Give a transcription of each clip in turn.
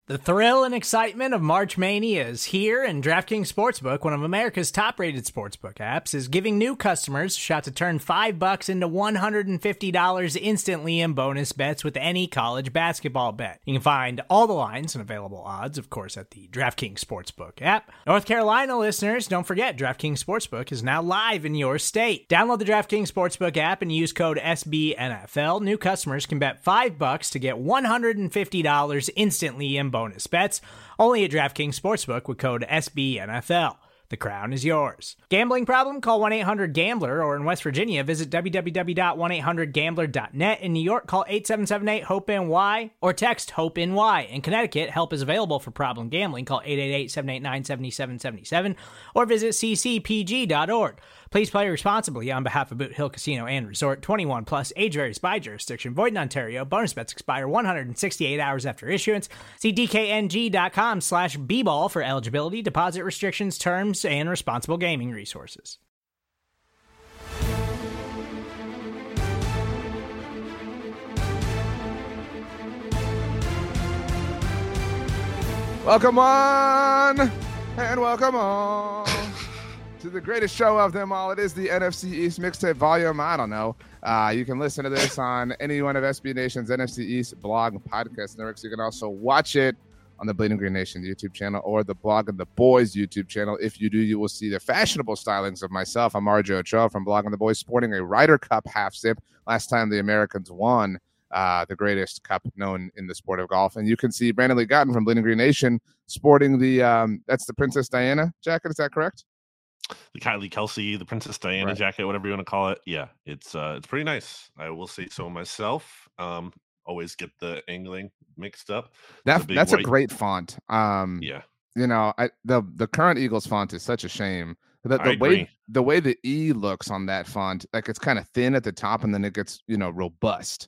The thrill and excitement of March Mania is here, and DraftKings Sportsbook, one of America's top-rated sportsbook apps, is giving new customers a shot to turn $5 into $150 instantly in bonus bets with any college basketball bet. You can find all the lines and available odds, of course, at the DraftKings Sportsbook app. North Carolina listeners, don't forget, DraftKings Sportsbook is now live in your state. Download the DraftKings Sportsbook app and use code SBNFL. New customers can bet $5 to get $150 instantly in bonus bets, only at DraftKings Sportsbook with code SBNFL. The crown is yours. Gambling problem? Call 1-800-GAMBLER, or in West Virginia, visit www.1800gambler.net. In New York, call 877-8-HOPE-NY or text HOPE-NY. In Connecticut, help is available for problem gambling. Call 888-789-7777 or visit ccpg.org. Please play responsibly on behalf of Boot Hill Casino and Resort. 21 plus, age varies by jurisdiction. Void in Ontario. Bonus bets expire 168 hours after issuance. See dkng.com/bball for eligibility, deposit restrictions, terms, and responsible gaming resources. Welcome on, and welcome on to the greatest show of them all. It is the NFC East Mixtape Volume. I don't know. You can listen to this on any one of SB Nation's NFC East blog and podcast networks. You can also watch it on the Bleeding Green Nation YouTube channel or the Blog and the Boys YouTube channel. If you do, you will see the fashionable stylings of myself. I'm RJ Ochoa from Blog and the Boys, sporting a Ryder Cup half zip. Last time the Americans won the greatest cup known in the sport of golf. And you can see Brandon Lee Gotton from Bleeding Green Nation sporting the that's the Princess Diana jacket. Is that correct? The Kylie Kelsey, the Princess Diana jacket, whatever you want to call it. Yeah, it's pretty nice. I will say so myself. Always get the angling mixed up. That's a great font. Yeah, you know, the current Eagles font is such a shame. The way the E looks on that font, like it's kind of thin at the top and then it gets, robust.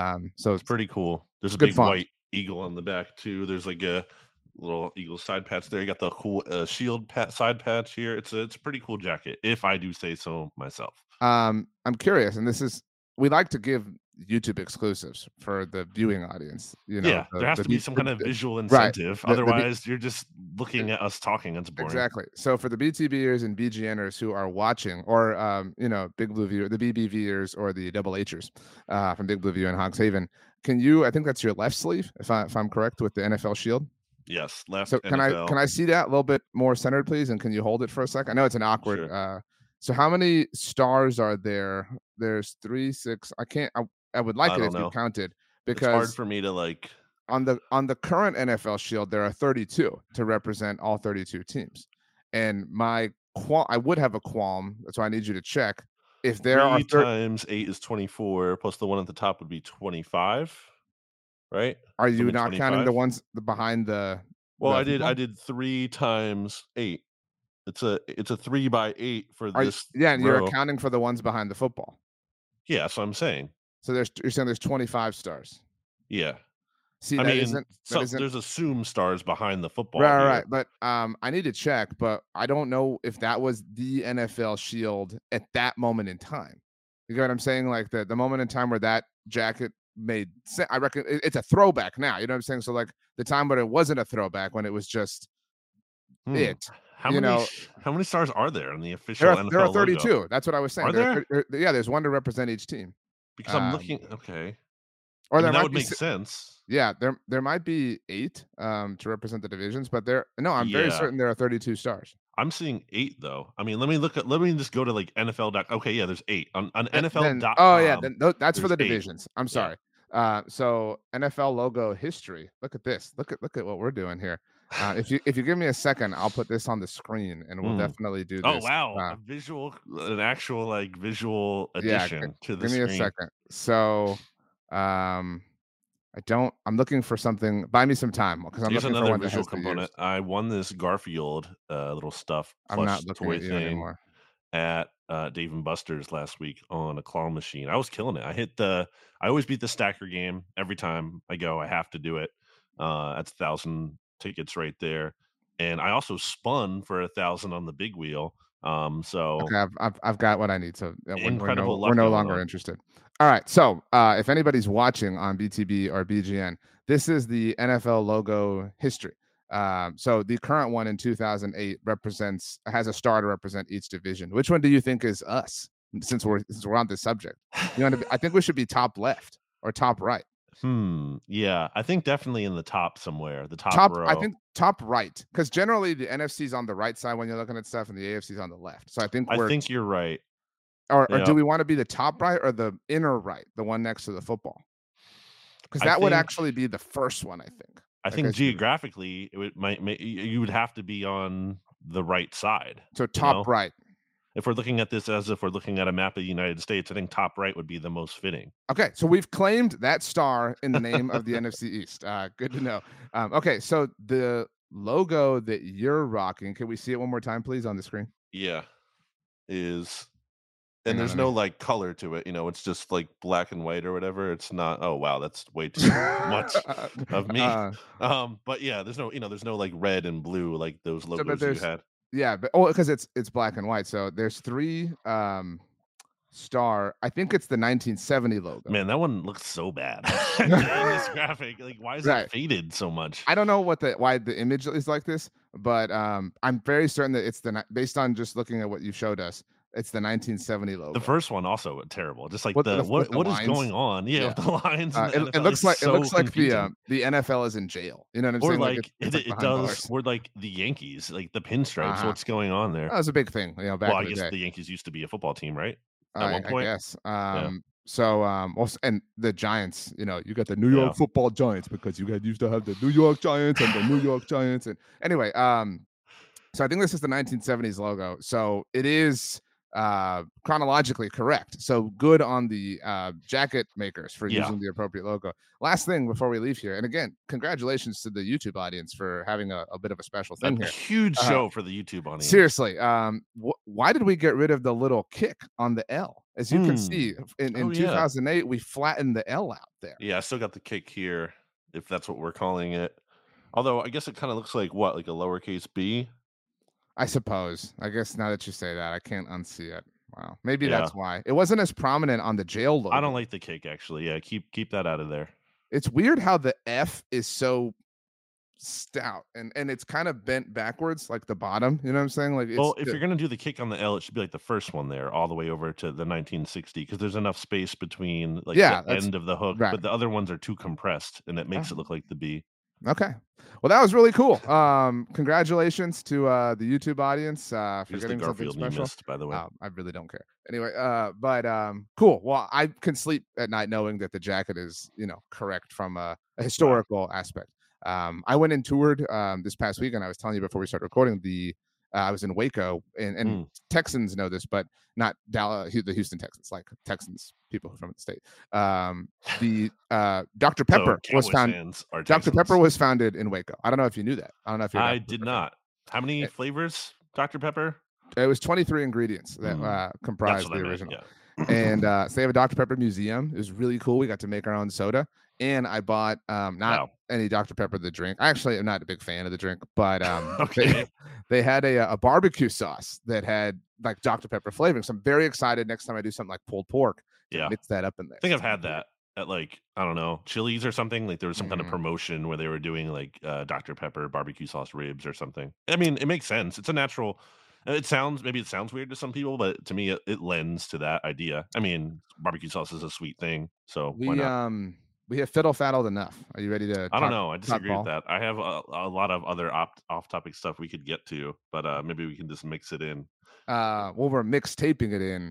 So it's pretty cool. There's a big white eagle on the back too. There's like a little eagle side patch there. You got the cool shield side patch here. It's a pretty cool jacket, if I do say so myself. I'm curious, and we like to give YouTube exclusives for the viewing audience. There has to be some kind of visual incentive. Right. Otherwise, you're just looking at us talking. It's boring. Exactly. So for the BTBers and BGNers who are watching, or Big Blue View, the BBVers or the Double Hers from Big Blue View and Hogs Haven, can you? I think that's your left sleeve, if I'm correct, with the NFL shield. Yes, left. So NFL. can I see that a little bit more centered, please? And can you hold it for a second? I know it's an awkward. Sure. So how many stars are there? There's 3, 6. I would like it if you counted, because it's hard for me to like. On the current NFL shield, there are 32 to represent all 32 teams, and I would have a qualm. That's why I need you to check if there are 3 times 8 is 24, plus the one at the top would be 25. Right? Are you not 25? Counting the ones behind the? Well, I did 3 times 8. It's a 3 by 8 for this. Yeah, and row. You're accounting for the ones behind the football. Yeah, so I'm saying. So you're saying there's 25 stars. Yeah. See, there's assumed stars behind the football. Right. But I need to check, but I don't know if that was the NFL shield at that moment in time. You get what I'm saying? Like the moment in time where that jacket made sense. I reckon it's a throwback now. You know what I'm saying? So like the time when it wasn't a throwback, when it was just it. How many stars are there in the official NFL There are 32. Logo? That's what I was saying. Are there? There's one to represent each team. Because I'm looking. Okay. Or that would make sense. Yeah, there might be 8 to represent the divisions, but I'm very certain there are 32 stars. I'm seeing 8 though. I mean, let me just go to like NFL. Okay, yeah, there's 8 on NFL.com. Oh yeah, that's for the divisions. 8. I'm sorry. Yeah. So NFL logo history. Look at this. Look at what we're doing here. If you give me a second, I'll put this on the screen and we'll definitely do this. Oh wow, an actual like visual addition to the screen. Give me a second. So, I'm looking for something. Buy me some time because I'm looking for one visual component. I won this Garfield little stuff. I'm not looking at you anymore. At Dave and Buster's last week on a claw machine. I was killing it. I always beat the stacker game every time I go. I have to do it. That's 1,000 tickets right there, and I also spun for 1,000 on the big wheel. So okay, I've got what I need. So incredible. We're no longer interested. All right. So if anybody's watching on BTB or BGN, This is the NFL logo history. So the current one in 2008 has a star to represent each division. Which one do you think is us? Since we're on this subject, I think we should be top left or top right. Yeah, I think definitely in the top somewhere, the top row. I think top right, because generally the NFC's on the right side when you're looking at stuff, and the AFC's on the left. So I think you're right. Or do we want to be the top right or the inner right, the one next to the football? Because that would actually be the first one, I think. I think geographically, you would have to be on the right side. So top right. If we're looking at this as if we're looking at a map of the United States, I think top right would be the most fitting. Okay, so we've claimed that star in the name of the NFC East. Good to know. Okay, so the logo that you're rocking, can we see it one more time, please, on the screen? Yeah, and there's no like color to it. It's just like black and white or whatever. It's not. Oh wow, that's way too much of me. But yeah, there's no like red and blue like those logos you had. Yeah, but because it's black and white. So there's 3 star. I think it's the 1970 logo. Man, that one looks so bad in this graphic. Like, why is it faded so much? I don't know why the image is like this, but I'm very certain that it's based on just looking at what you showed us. It's the 1970 logo. The first one also terrible. Just like what is going on? Yeah, with the lines. It looks like the NFL is in jail. You know what I'm saying? Or like it does. Or like the Yankees, like the pinstripes. What's going on there? That was a big thing. Back in the day. The Yankees used to be a football team, right? At one point. I guess. So, and the Giants, you got the New York Football Giants because you used to have the New York Giants and the New York Giants. And anyway, so I think this is the 1970s logo. So it is chronologically correct. So good on the jacket makers for using the appropriate logo. Last thing before we leave here, and again, congratulations to the YouTube audience for having a bit of a special thing here. Huge show for the YouTube audience. Seriously, why did we get rid of the little kick on the L? As you can see, in 2008, we flattened the L out there. Yeah, I still got the kick here, if that's what we're calling it. Although I guess it kind of looks like like a lowercase b. I suppose. I guess now that you say that, I can't unsee it. Wow. Maybe that's why. It wasn't as prominent on the jail logo. I don't like the kick, actually. Yeah, keep that out of there. It's weird how the F is so stout and it's kind of bent backwards, like the bottom. You know what I'm saying? Like, if you're going to do the kick on the L, it should be like the first one there, all the way over to the 1960, because there's enough space between the end of the hook. Right. But the other ones are too compressed, and it makes it look like the B. Okay. Well, that was really cool. Congratulations to the YouTube audience for getting something special. Missed, by the way. I really don't care. Anyway, but cool. Well, I can sleep at night knowing that the jacket is, correct from a historical aspect. I went and toured this past weekend. I was telling you before we started recording I was in Waco, and Texans know this, but not Dallas, the Houston Texans, like Texans, people from the state. The Dr. Pepper was founded. Dr. Pepper was founded in Waco. I don't know if you knew that. I don't know if you. I did not. How many flavors, Dr. Pepper? It was 23 ingredients that comprised the original. And so they have a Dr. Pepper museum. It was really cool. We got to make our own soda. And I bought any Dr. Pepper the drink. I actually am not a big fan of the drink, but they had a barbecue sauce that had like Dr. Pepper flavoring. So I'm very excited next time I do something like pulled pork to mix that up in there. I think I've had that at like, I don't know, Chili's or something. Like there was some kind of promotion where they were doing like Dr. Pepper barbecue sauce ribs or something. I mean, it makes sense. It's a natural. It sounds weird to some people, but to me, it lends to that idea. I mean, barbecue sauce is a sweet thing, so why not? We have fiddle faddled enough. Are you ready to? I don't know. I disagree with that. I have a lot of other off-topic stuff we could get to, but maybe we can just mix it in. Well, we're mixtaping it in.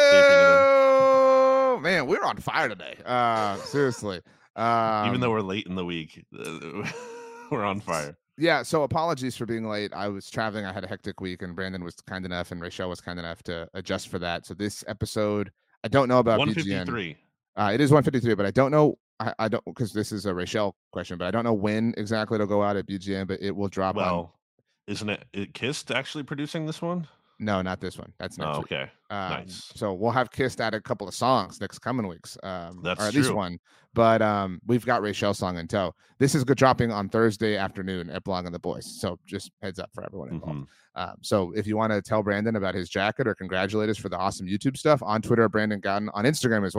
Hey, man, we're on fire today. Seriously. Even though we're late in the week, we're on fire. Yeah, so apologies for being late. I was traveling. I had a hectic week, and Brandon was kind enough, and Rachel was kind enough to adjust for that. So this episode, I don't know about 153. BGN. It is 153, but I don't know. I don't, because this is a Rachel question, but I don't know when exactly it'll go out at BGN, but it will drop. Well, isn't it Kist actually producing this one? No, not this one. That's next week. Okay. Nice. So we'll have Kist add a couple of songs next coming weeks. That's or at least one. But we've got Rachel's song in tow. This is dropping on Thursday afternoon at Blog and the Boys. So just heads up for everyone involved. So if you want to tell Brandon about his jacket or congratulate us for the awesome YouTube stuff, on Twitter, Brandon Gowton, on Instagram as well,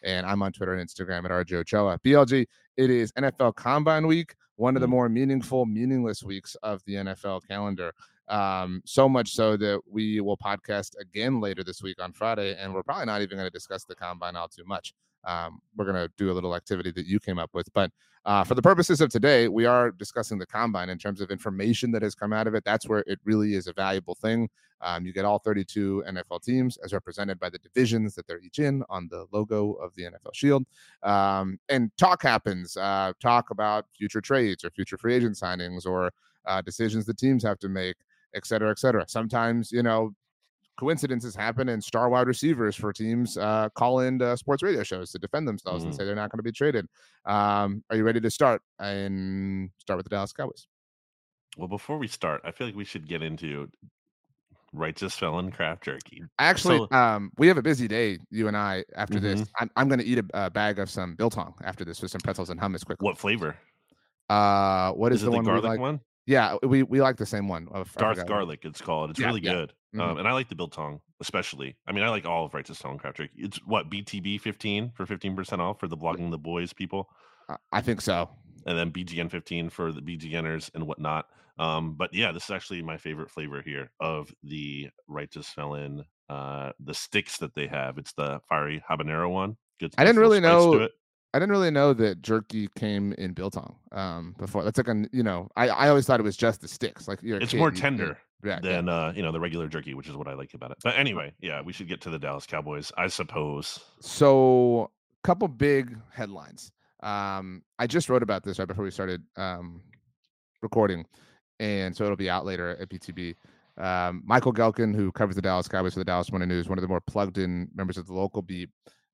And I'm on Twitter and Instagram at RJ Ochoa. BLG, it is NFL Combine Week, one of the more meaningful, meaningless weeks of the NFL calendar. So much so that we will podcast again later this week on Friday, and we're probably not even going to discuss the combine all too much. We're going to do a little activity that you came up with. But for the purposes of today, we are discussing the combine in terms of information that has come out of it. That's where it really is a valuable thing. You get all 32 NFL teams as represented by the divisions that they're each in on the logo of the NFL Shield. And talk happens. Talk about future trades or future free agent signings or decisions the teams have to make, et cetera, et cetera. Sometimes, coincidences happen and star wide receivers for teams call in sports radio shows to defend themselves and say they're not going to be traded. Are you ready to start? And start with the Dallas Cowboys. Well, before we start, I feel like we should get into Righteous Felon Craft Jerky. Actually, we have a busy day, you and I, after this. I'm going to eat a bag of some biltong after this with some pretzels and hummus quickly. What flavor? What is it the one garlic we like? one? Yeah, we like the same one. Darth Garlic, it's called. It's really good. And I like the biltong, especially. I mean, I like all of Righteous Felon Craft Jerky. It's what, BTB 15 for 15% off for the Blogging the Boys people? I think so. And then BGN 15 for the BGNers and whatnot. But yeah, this is actually my favorite flavor here of the Righteous Felon, the sticks that they have. It's the fiery habanero one. Good. I didn't really know that jerky came in biltong before. That's like I always thought it was just the sticks. Like it's more tender than the regular jerky, which is what I like about it. But anyway, yeah, we should get to the Dallas Cowboys, I suppose. So, couple big headlines. I just wrote about this right before we started recording, and so it'll be out later at BTB. Michael Gehlken, who covers the Dallas Cowboys for the Dallas Morning News, one of the more plugged-in members of the local beat,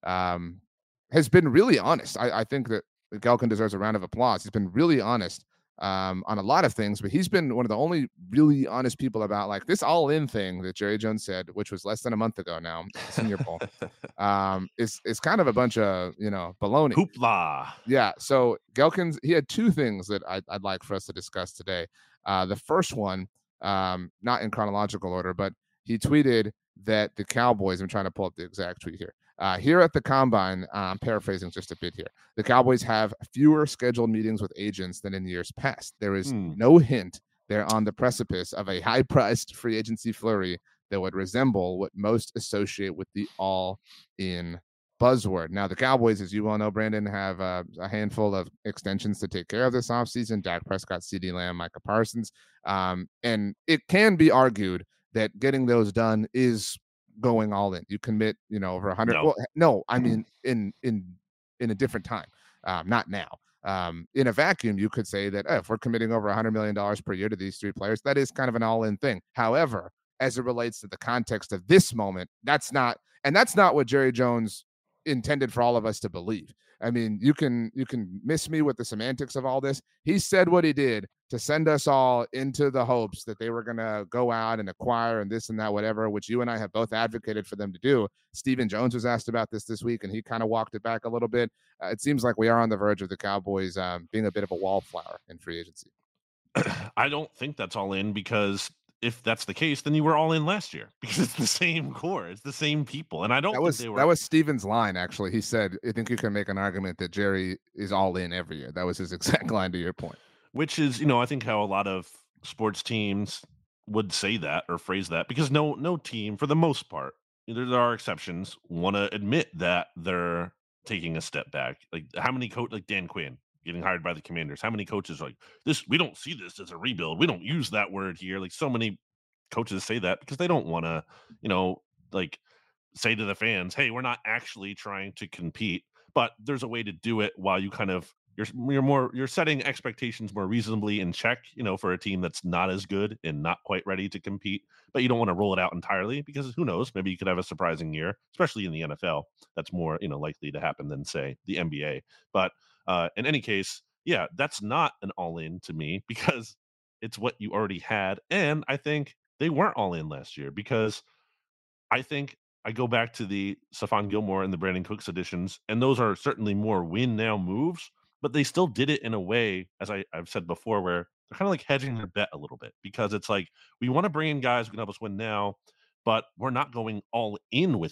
has been really honest. I think that Gehlken deserves a round of applause. He's been really honest on a lot of things, but he's been one of the only really honest people about like this all-in thing that Jerry Jones said, which was less than a month ago now, Senior Bowl, is kind of a bunch of baloney. Hoopla. Yeah. So he had two things that I'd like for us to discuss today. The first one, not in chronological order, but he tweeted that the Cowboys, I'm trying to pull up the exact tweet here. Here at the Combine, I'm paraphrasing just a bit here. The Cowboys have fewer scheduled meetings with agents than in years past. There is no hint they're on the precipice of a high-priced free agency flurry that would resemble what most associate with the all-in buzzword. Now, the Cowboys, as you well know, Brandon, have a handful of extensions to take care of this offseason. Dak Prescott, CeeDee Lamb, Micah Parsons. And it can be argued that getting those done is going all in. You commit, over 100. No. Well, no, I mean in a different time, not now. In a vacuum, you could say that if we're committing over $100 million per year to these three players, that is kind of an all-in thing. However, as it relates to the context of this moment, that's not what Jerry Jones intended for all of us to believe. I mean, you can miss me with the semantics of all this. He said what he did to send us all into the hopes that they were going to go out and acquire and this and that, whatever, which you and I have both advocated for them to do. Stephen Jones was asked about this week, and he kind of walked it back a little bit. It seems like we are on the verge of the Cowboys being a bit of a wallflower in free agency. I don't think that's all in, because if that's the case, then you were all in last year, because it's the same core, it's the same people, and I don't. That was Steven's line. Actually, he said, "I think you can make an argument that Jerry is all in every year." That was his exact line to your point. Which is, I think how a lot of sports teams would say that or phrase that, because no team, for the most part, there are exceptions, want to admit that they're taking a step back. Like how many like Dan Quinn getting hired by the Commanders, how many coaches are like, this, we don't see this as a rebuild, we don't use that word here. Like so many coaches say that because they don't want to like say to the fans, hey, we're not actually trying to compete, but there's a way to do it while you kind of you're setting expectations more reasonably in check, for a team that's not as good and not quite ready to compete, but you don't want to roll it out entirely, because who knows, maybe you could have a surprising year, especially in the NFL. That's more, likely to happen than say the NBA. But in any case, yeah, that's not an all-in to me, because it's what you already had. And I think they weren't all in last year, because I think I go back to the Stephon Gilmore and the Brandon Cooks additions, and those are certainly more win now moves, but they still did it in a way, as I've said before, where they're kind of like hedging their bet a little bit, because it's like, we want to bring in guys who can help us win now, but we're not going all in with it.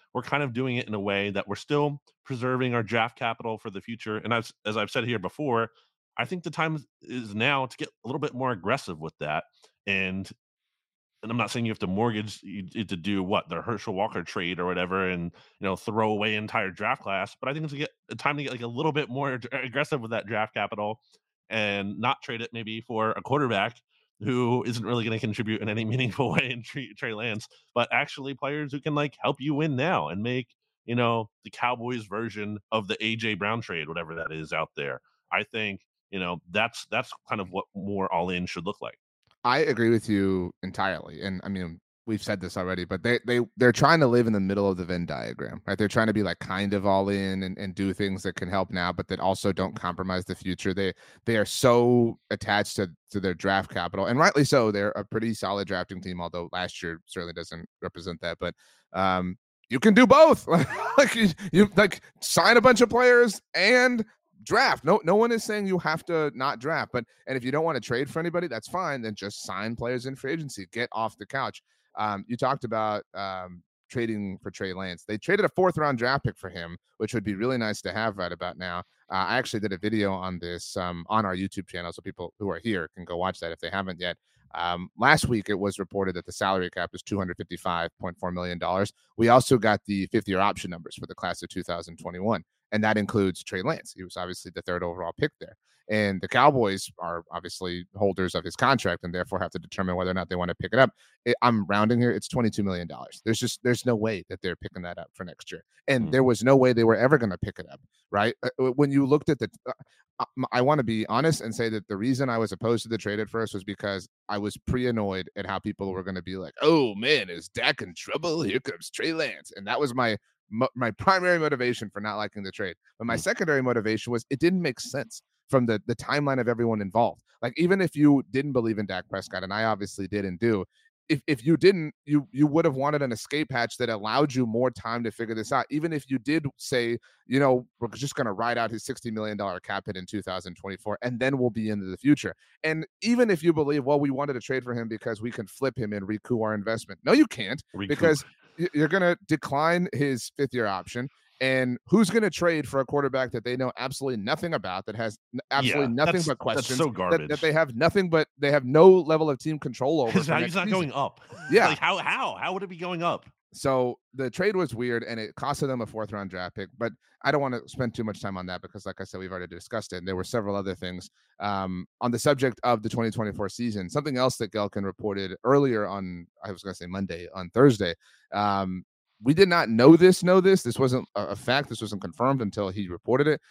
we're kind of doing it in a way that we're still preserving our draft capital for the future. And as I've said here before, I think the time is now to get a little bit more aggressive with that. And I'm not saying you have to mortgage to do what the Herschel Walker trade or whatever, and throw away entire draft class. But I think it's time to get like a little bit more aggressive with that draft capital, and not trade it maybe for a quarterback who isn't really going to contribute in any meaningful way in Trey Lance, but actually players who can like help you win now and make the Cowboys version of the AJ Brown trade, whatever that is out there. I think that's kind of what more all in should look like. I agree with you entirely. And I mean, we've said this already, but they're trying to live in the middle of the Venn diagram, right? They're trying to be like kind of all in and do things that can help now, but that also don't compromise the future. They are so attached to their draft capital, and rightly so. They're a pretty solid drafting team, although last year certainly doesn't represent that. But you can do both. Like you like sign a bunch of players and draft. No one is saying you have to not draft, and if you don't want to trade for anybody, that's fine. Then just sign players in free agency. Get off the couch. You talked about trading for Trey Lance. They traded a 4th round draft pick for him, which would be really nice to have right about now. I actually did a video on this on our YouTube channel, so people who are here can go watch that if they haven't yet. Last week, it was reported that the salary cap is $255.4 million. We also got the 5th-year option numbers for the class of 2021. And that includes Trey Lance. He was obviously the 3rd overall pick there. And the Cowboys are obviously holders of his contract and therefore have to determine whether or not they want to pick it up. I'm rounding here. It's $22 million. There's no way that they're picking that up for next year. And there was no way they were ever going to pick it up, right? When you looked at I want to be honest and say that the reason I was opposed to the trade at first was because I was pre-annoyed at how people were going to be like, oh man, is Dak in trouble? Here comes Trey Lance. And that was my primary motivation for not liking the trade. But my secondary motivation was it didn't make sense from the timeline of everyone involved. Like, even if you didn't believe in Dak Prescott, and I obviously did and do, if you didn't, you would have wanted an escape hatch that allowed you more time to figure this out. Even if you did say, we're just going to ride out his $60 million cap hit in 2024, and then we'll be into the future. And even if you believe, well, we wanted to trade for him because we can flip him and recoup our investment. No, you can't, because you're going to decline his 5th-year option. And who's going to trade for a quarterback that they know absolutely nothing about, that has absolutely nothing but questions? That's so garbage. That they have they have no level of team control over. His value's not going up. Yeah. Like how would it be going up? So the trade was weird, and it costed them a 4th round draft pick. But I don't want to spend too much time on that because, like I said, we've already discussed it. And there were several other things on the subject of the 2024 season. Something else that Gehlken reported earlier on, I was going to say Monday, on Thursday. We did not know this. This wasn't a fact. This wasn't confirmed until he reported it.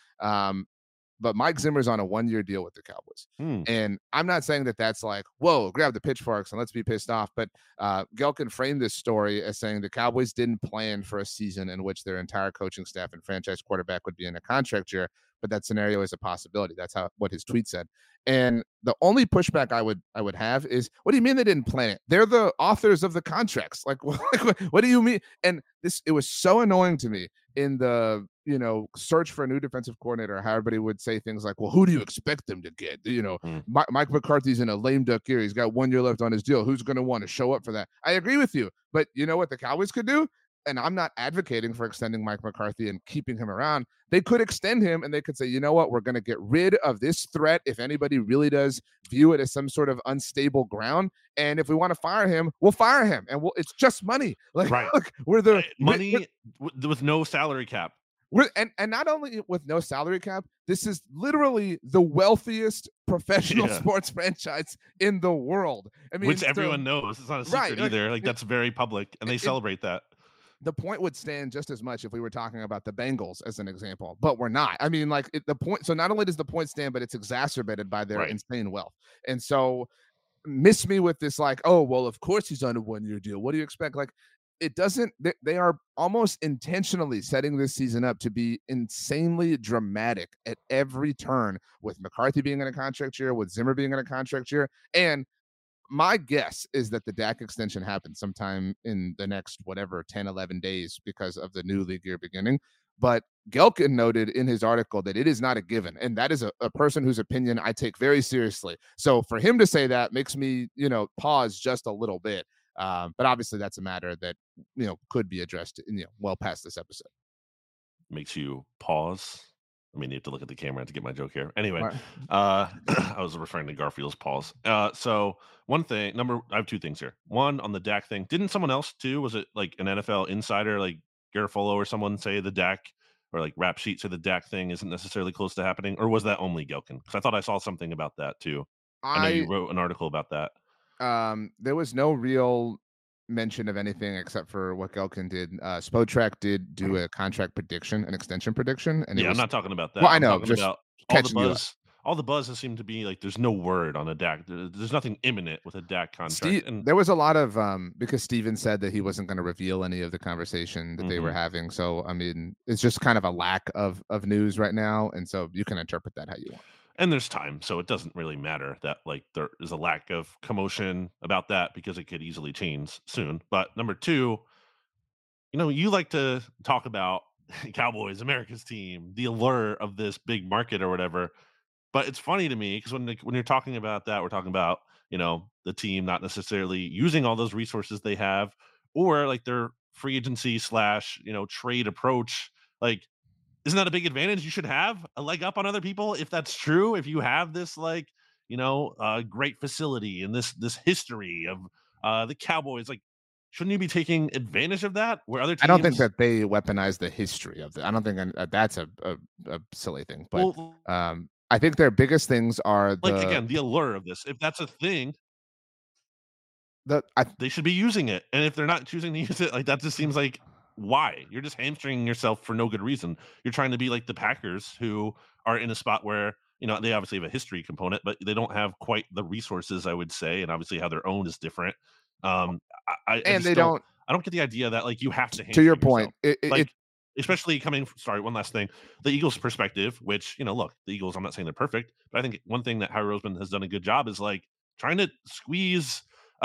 But Mike Zimmer's on a 1-year deal with the Cowboys. And I'm not saying that that's like, whoa, grab the pitchforks and let's be pissed off. But Gehlken framed this story as saying the Cowboys didn't plan for a season in which their entire coaching staff and franchise quarterback would be in a contract year. But that scenario is a possibility. That's what his tweet said. And the only pushback I would have is, what do you mean they didn't plan it? They're the authors of the contracts. Like, what do you mean? And it was so annoying to me in the search for a new defensive coordinator, how everybody would say things like, well, who do you expect them to get? Mike McCarthy's in a lame duck year. He's got 1 year left on his deal. Who's going to want to show up for that? I agree with you. But you know what the Cowboys could do? And I'm not advocating for extending Mike McCarthy and keeping him around. They could extend him and they could say, you know what, we're going to get rid of this threat if anybody really does view it as some sort of unstable ground. And if we want to fire him, we'll fire him. And it's just money. Like, right. Look, we're the money with no salary cap. And not only with no salary cap, this is literally the wealthiest professional sports franchise in the world. I mean, which everyone knows. It's not a secret either. Like, that's very public, and they celebrate that. The point would stand just as much if we were talking about the Bengals as an example, but we're not. I mean, like, the point. So not only does the point stand, but it's exacerbated by their insane wealth. And so, miss me with this, like, oh, well, of course he's on a 1-year deal. What do you expect? Like, it doesn't. They are almost intentionally setting this season up to be insanely dramatic at every turn, with McCarthy being in a contract year, with Zimmer being in a contract year, and my guess is that the Dak extension happens sometime in the next, 10, 11 days because of the new league year beginning. But Gehlken noted in his article that it is not a given. And that is a person whose opinion I take very seriously. So for him to say that makes me, pause just a little bit. But obviously, that's a matter that could be addressed well past this episode. Makes you pause. I mean, you have to look at the camera to get my joke here. Anyway, Right. I was referring to Garfield's pause. So one thing, I have two things here. One on the Dak thing. Didn't someone else too? Was it like an NFL insider, like Garofalo or someone say the Dak or like Rap Sheet say the Dak thing isn't necessarily close to happening, or was that only Gelkin? Because I thought I saw something about that too. I know you I wrote an article about that. There was no real mention of anything except for what Gelkin did. Spotrac did do a contract prediction, an extension prediction, and it Yeah, I'm was not talking about that. well, I I'm know, talking just about all the catching you up. buzz. All the buzz has seemed to be like there's no word on a Dak. There's nothing imminent with a Dak contract. And There was a lot of because Steven said that he wasn't going to reveal any of the conversation that they were having. So I mean, it's just kind of a lack of news right now, and so you can interpret that how you want. and there's time, so it doesn't really matter that like there is a lack of commotion about that because it could easily change soon. But number two, you like to talk about Cowboys, America's team, the allure of this big market or whatever. But it's funny to me because when you're talking about that, we're talking about the team not necessarily using all those resources they have, or like their free agency slash trade approach. Like, isn't that a big advantage? You should have a leg up on other people if that's true. If you have this great facility and this history of the Cowboys, like shouldn't you be taking advantage of that? Where other teams, I don't think that they weaponize the history of it. I don't think that's a silly thing. But I think their biggest things are the allure of this. If that's a thing, they should be using it. And if they're not choosing to use it, like that just seems like why? You're just hamstringing yourself for no good reason. You're trying to be like the Packers, who are in a spot where they obviously have a history component, but they don't have quite the resources, I would say, and obviously how their own is different. I don't get the idea that like you have to your point, especially coming one last thing, the Eagles perspective, which look, the Eagles, I'm not saying they're perfect, but I think one thing that Howie Roseman has done a good job is like trying to squeeze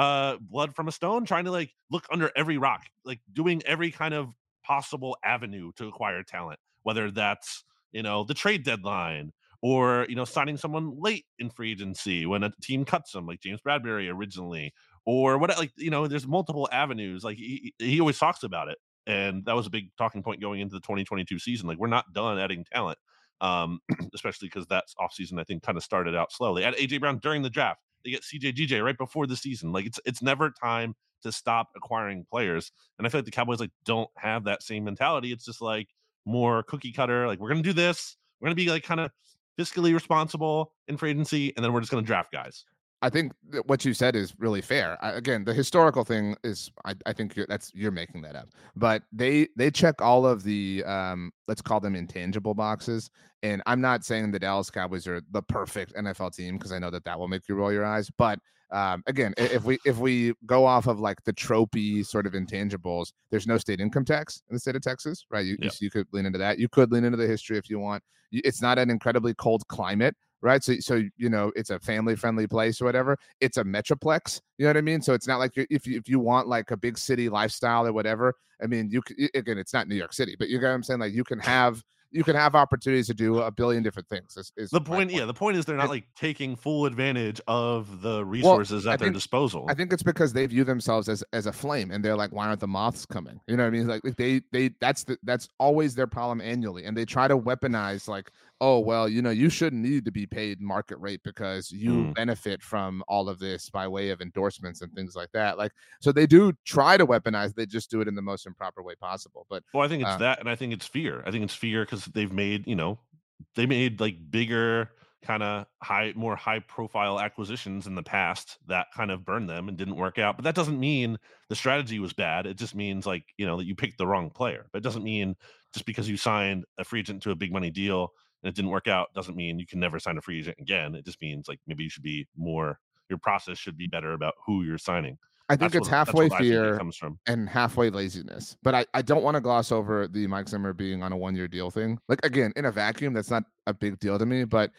blood from a stone, trying to like look under every rock, like doing every kind of possible avenue to acquire talent, whether that's the trade deadline or signing someone late in free agency when a team cuts them, like James Bradbury originally, or what, like there's multiple avenues. Like he always talks about it, and that was a big talking point going into the 2022 season. Like we're not done adding talent, especially because that offseason I think kind of started out slow. They had AJ Brown during the draft. They get CJ right before the season. Like it's never time to stop acquiring players. And I feel like the Cowboys like don't have that same mentality. It's just like more cookie cutter. Like we're gonna do this. We're gonna be like kind of fiscally responsible in free agency, and then we're just gonna draft guys. I think what you said is really fair. Again, the historical thing is, I think you're making that up. But they check all of the let's call them intangible boxes. And I'm not saying the Dallas Cowboys are the perfect NFL team because I know that will make you roll your eyes. But again, if we go off of like the tropey sort of intangibles, there's no state income tax in the state of Texas, right? You could lean into that. You could lean into the history if you want. It's not an incredibly cold climate. Right. So it's a family friendly place or whatever. It's a metroplex. You know what I mean? So it's not like if you want like a big city lifestyle or whatever. I mean, again, it's not New York City, but you get what I'm saying? Like you can have opportunities to do a billion different things. Is the point. Yeah. The point is they're not like taking full advantage of the resources at their disposal. I think it's because they view themselves as a flame and they're like, why aren't the moths coming? You know what I mean? Like that's always their problem annually. And they try to weaponize like, oh, well, you shouldn't need to be paid market rate because you benefit from all of this by way of endorsements and things like that. Like, so they do try to weaponize. They just do it in the most improper way possible. But I think it's that. And I think it's fear. I think it's fear because they've made, they made like bigger kind of more high profile acquisitions in the past that kind of burned them and didn't work out. But that doesn't mean the strategy was bad. It just means like, that you picked the wrong player. But it doesn't mean just because you signed a free agent to a big money deal and it didn't work out doesn't mean you can never sign a free agent again. It just means like maybe you should be your process should be better about who you're signing. I think it's halfway fear and halfway laziness. But I don't want to gloss over the Mike Zimmer being on a 1-year deal thing. Like, again, in a vacuum, that's not a big deal to me. But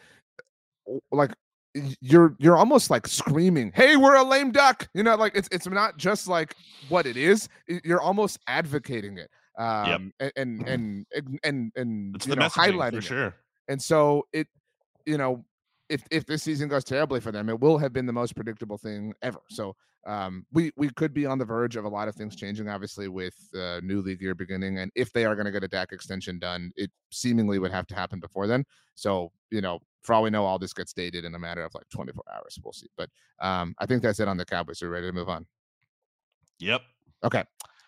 like you're almost like screaming, "Hey, we're a lame duck!" Like it's not just like what it is. You're almost advocating it, and it's the highlighting for sure. And so it, if this season goes terribly for them, it will have been the most predictable thing ever. So we could be on the verge of a lot of things changing, obviously, with new league year beginning. And if they are going to get a Dak extension done, it seemingly would have to happen before then. So, for all we know, all this gets dated in a matter of like 24 hours. We'll see. But I think that's it on the Cowboys. Are ready to move on? Yep. Okay.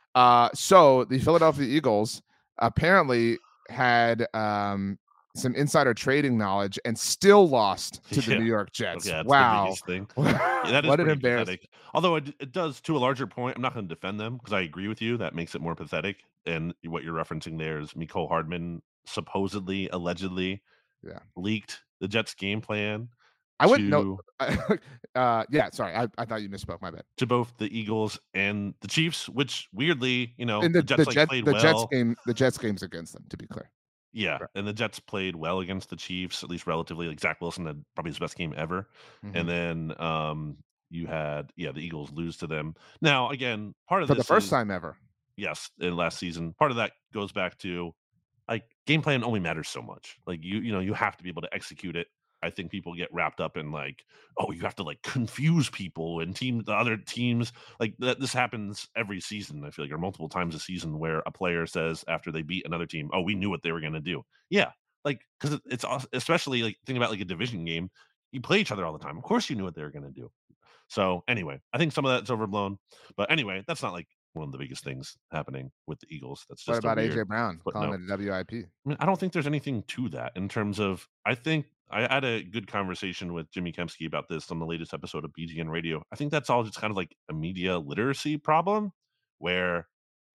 So the Philadelphia Eagles apparently had some insider trading knowledge and still lost to the New York Jets. Okay, wow. The thing. That is what an embarrassing. Although it does, to a larger point, I'm not going to defend them because I agree with you. That makes it more pathetic. And what you're referencing there is Mecole Hardman supposedly, allegedly leaked the Jets game plan. I wouldn't know. Yeah, sorry. I thought you misspoke. My bad. To both the Eagles and the Chiefs, which weirdly, and the Jets played well. The Jets game's against them, to be clear. Yeah, right. And the Jets played well against the Chiefs, at least relatively. Like Zach Wilson had probably his best game ever. Mm-hmm. And then you had the Eagles lose to them. Now, again, part of for this the first time ever. Yes, in last season. Part of that goes back to like game plan only matters so much. Like you have to be able to execute it. I think people get wrapped up in like, oh, you have to like confuse people and the other teams like that. This happens every season. I feel like, or multiple times a season where a player says after they beat another team, oh, we knew what they were going to do. Yeah. Like, cause it's especially like think about like a division game. You play each other all the time. Of course you knew what they were going to do. So anyway, I think some of that's overblown, but anyway, that's not like one of the biggest things happening with the Eagles. That's just what about AJ Brown calling it a WIP? I mean, I don't think there's anything to that in terms of. I think I had a good conversation with Jimmy Kempski about this on the latest episode of BGN Radio. I think that's all just kind of like a media literacy problem, where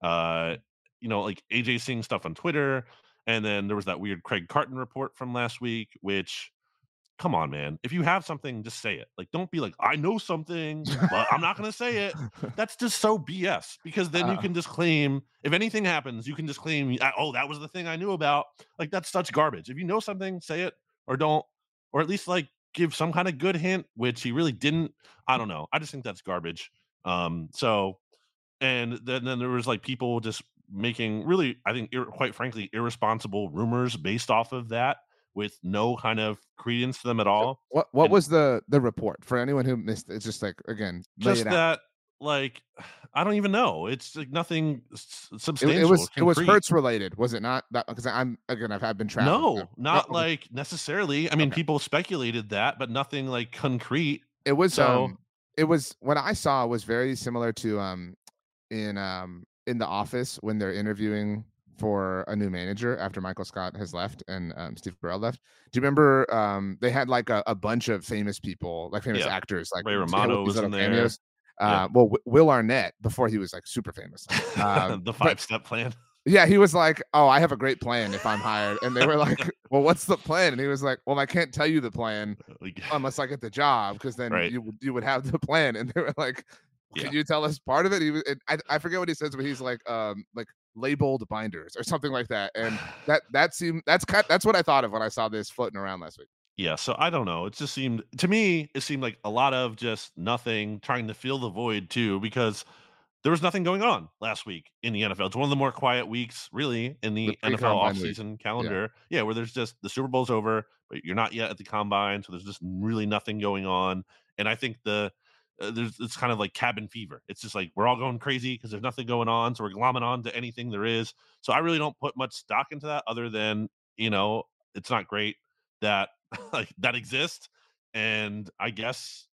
like AJ seeing stuff on Twitter, and then there was that weird Craig Carton report from last week, which. Come on, man. If you have something, just say it. Like, don't be like, I know something, but I'm not going to say it. That's just so BS because then you can just claim, if anything happens, you can just claim, oh, that was the thing I knew about. Like, that's such garbage. If you know something, say it or don't, or at least like give some kind of good hint, which he really didn't. I don't know. I just think that's garbage. And then there was like people just making really, I think, quite frankly, irresponsible rumors based off of that. With no kind of credence to them at all. So what was the report for anyone who missed it? It's just like, again, just that like I don't even know. It's like nothing substantial. It was Hurts related, was it not? Because I've been traveling. No, not like necessarily. I mean, people speculated that, but nothing like concrete. It was it was what I saw was very similar to in The Office when they're interviewing for a new manager after Michael Scott has left and Steve Carell left. Do you remember they had like a bunch of famous people, like famous actors, like Ray Romano was in there. Well, Will Arnett before he was like super famous. The 5-step plan. Yeah, he was like, "Oh, I have a great plan if I'm hired," and they were like, "Well, what's the plan?" And he was like, "Well, I can't tell you the plan unless I get the job, because then you would have the plan." And they were like, "Can you tell us part of it?" I forget what he says, but he's like labeled binders or something like that, and that's what I thought of when I saw this floating around last week. Yeah, so I don't know. It just seemed like a lot of just nothing, trying to fill the void too, because there was nothing going on last week in the NFL. It's one of the more quiet weeks, really, in the NFL offseason calendar. Yeah, where there's just the Super Bowl's over, but you're not yet at the combine, so there's just really nothing going on. And I think it's kind of like cabin fever. It's just like we're all going crazy because there's nothing going on, so we're glomming on to anything there is. So I really don't put much stock into that, other than it's not great that that exists. And I guess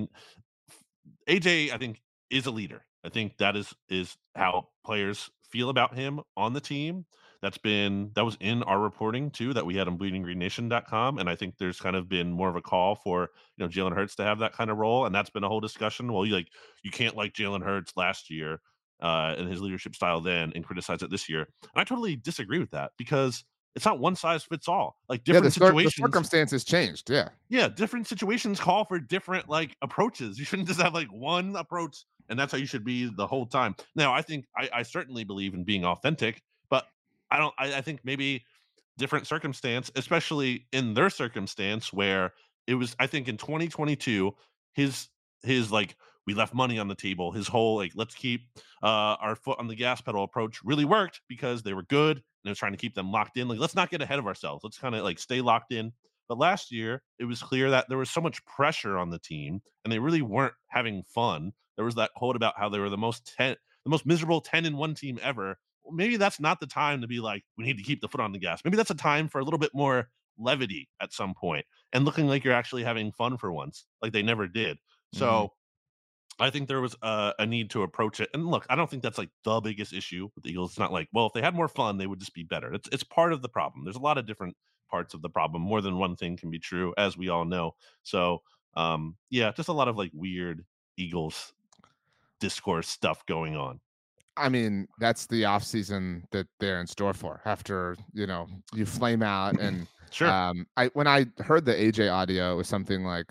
AJ, I think, is a leader. I think that is how players feel about him on the team. That was in our reporting too that we had on bleedinggreennation.com. And I think there's kind of been more of a call for, Jalen Hurts to have that kind of role. And that's been a whole discussion. Well, you can't like Jalen Hurts last year and his leadership style then and criticize it this year. And I totally disagree with that, because it's not one size fits all. Like different situations, the circumstances changed. Yeah. Different situations call for different like approaches. You shouldn't just have like one approach and that's how you should be the whole time. Now, I think I certainly believe in being authentic, but I think maybe different circumstance, especially in their circumstance where it was, I think in 2022, his like, we left money on the table. His whole like, let's keep our foot on the gas pedal approach really worked because they were good and it was trying to keep them locked in. Like, let's not get ahead of ourselves. Let's kind of like stay locked in. But last year, it was clear that there was so much pressure on the team, and they really weren't having fun. There was that quote about how they were the most miserable 10-1 team ever. Well, maybe that's not the time to be like, we need to keep the foot on the gas. Maybe that's a time for a little bit more levity at some point and looking like you're actually having fun for once, like they never did. Mhm. So I think there was a need to approach it. And look, I don't think that's like the biggest issue with the Eagles. It's not like, well, if they had more fun, they would just be better. It's part of the problem. There's a lot of different parts of the problem. More than one thing can be true, as we all know. So yeah, just a lot of like weird Eagles discourse stuff going on. I mean, that's the off season that they're in store for after, you flame out. And Sure. I when I heard the AJ audio, it was something like,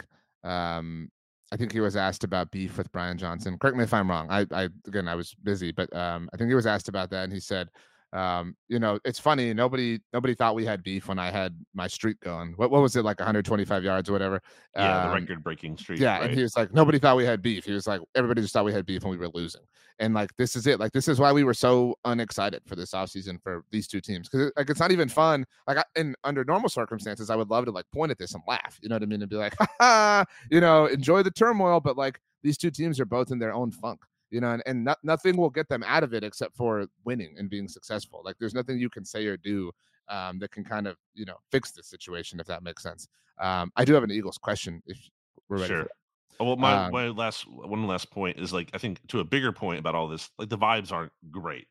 I think he was asked about beef with Brian Johnson. Correct me if I'm wrong. I again, I was busy, but I think he was asked about that, and he said, it's funny. Nobody thought we had beef when I had my streak going. What was it, like 125 yards or whatever? Yeah, the Um, record breaking streak, yeah, and right? he was like, "Nobody thought we had beef." He was like, "Everybody just thought we had beef when we were losing." And, like, this is it. Like, this is why we were so unexcited for this offseason for these 2 teams, 'cause, like, it's not even fun. Like, under normal circumstances, I would love to, like, point at this and laugh, you know what I mean? And be like, "Ha ha," "Enjoy the turmoil," but, like, these 2 teams are both in their own funk, and nothing will get them out of it except for winning and being successful. Like, there's nothing you can say or do, that can kind of, fix this situation, if that makes sense. I do have an Eagles question if we're ready for Sure. that. Well, Um, my last one last point is like I think to a bigger point about all this, like the vibes aren't great.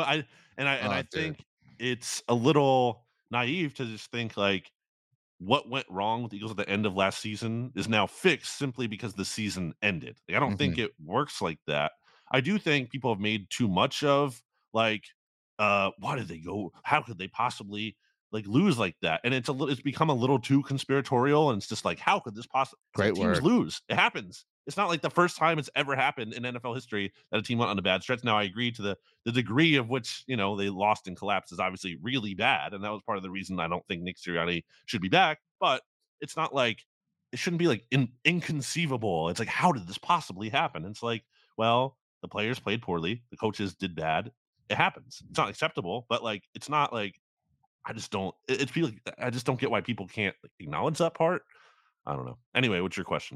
I oh, dude. think it's a little naive to just think like what went wrong with the Eagles at the end of last season is now fixed simply because the season ended. Like, I don't think Mhm. it works like that. I do think people have made too much of like, why did they go? How could they possibly like lose like that? And it's become a little too conspiratorial, and it's just like, how could this possibly? It's like Great teams word. lose. It happens. It's not like the first time it's ever happened in NFL history that a team went on a bad stretch. Now I agree to the degree of which they lost and collapsed is obviously really bad, and that was part of the reason I don't think Nick Sirianni should be back. But it's not like it shouldn't be like inconceivable. It's like, how did this possibly happen? It's like, well, the players played poorly, the coaches did bad. It happens. It's not acceptable, but like, it's not like I just don't. It's feel like I just don't get why people can't like, acknowledge that part. I don't know. Anyway, what's your question?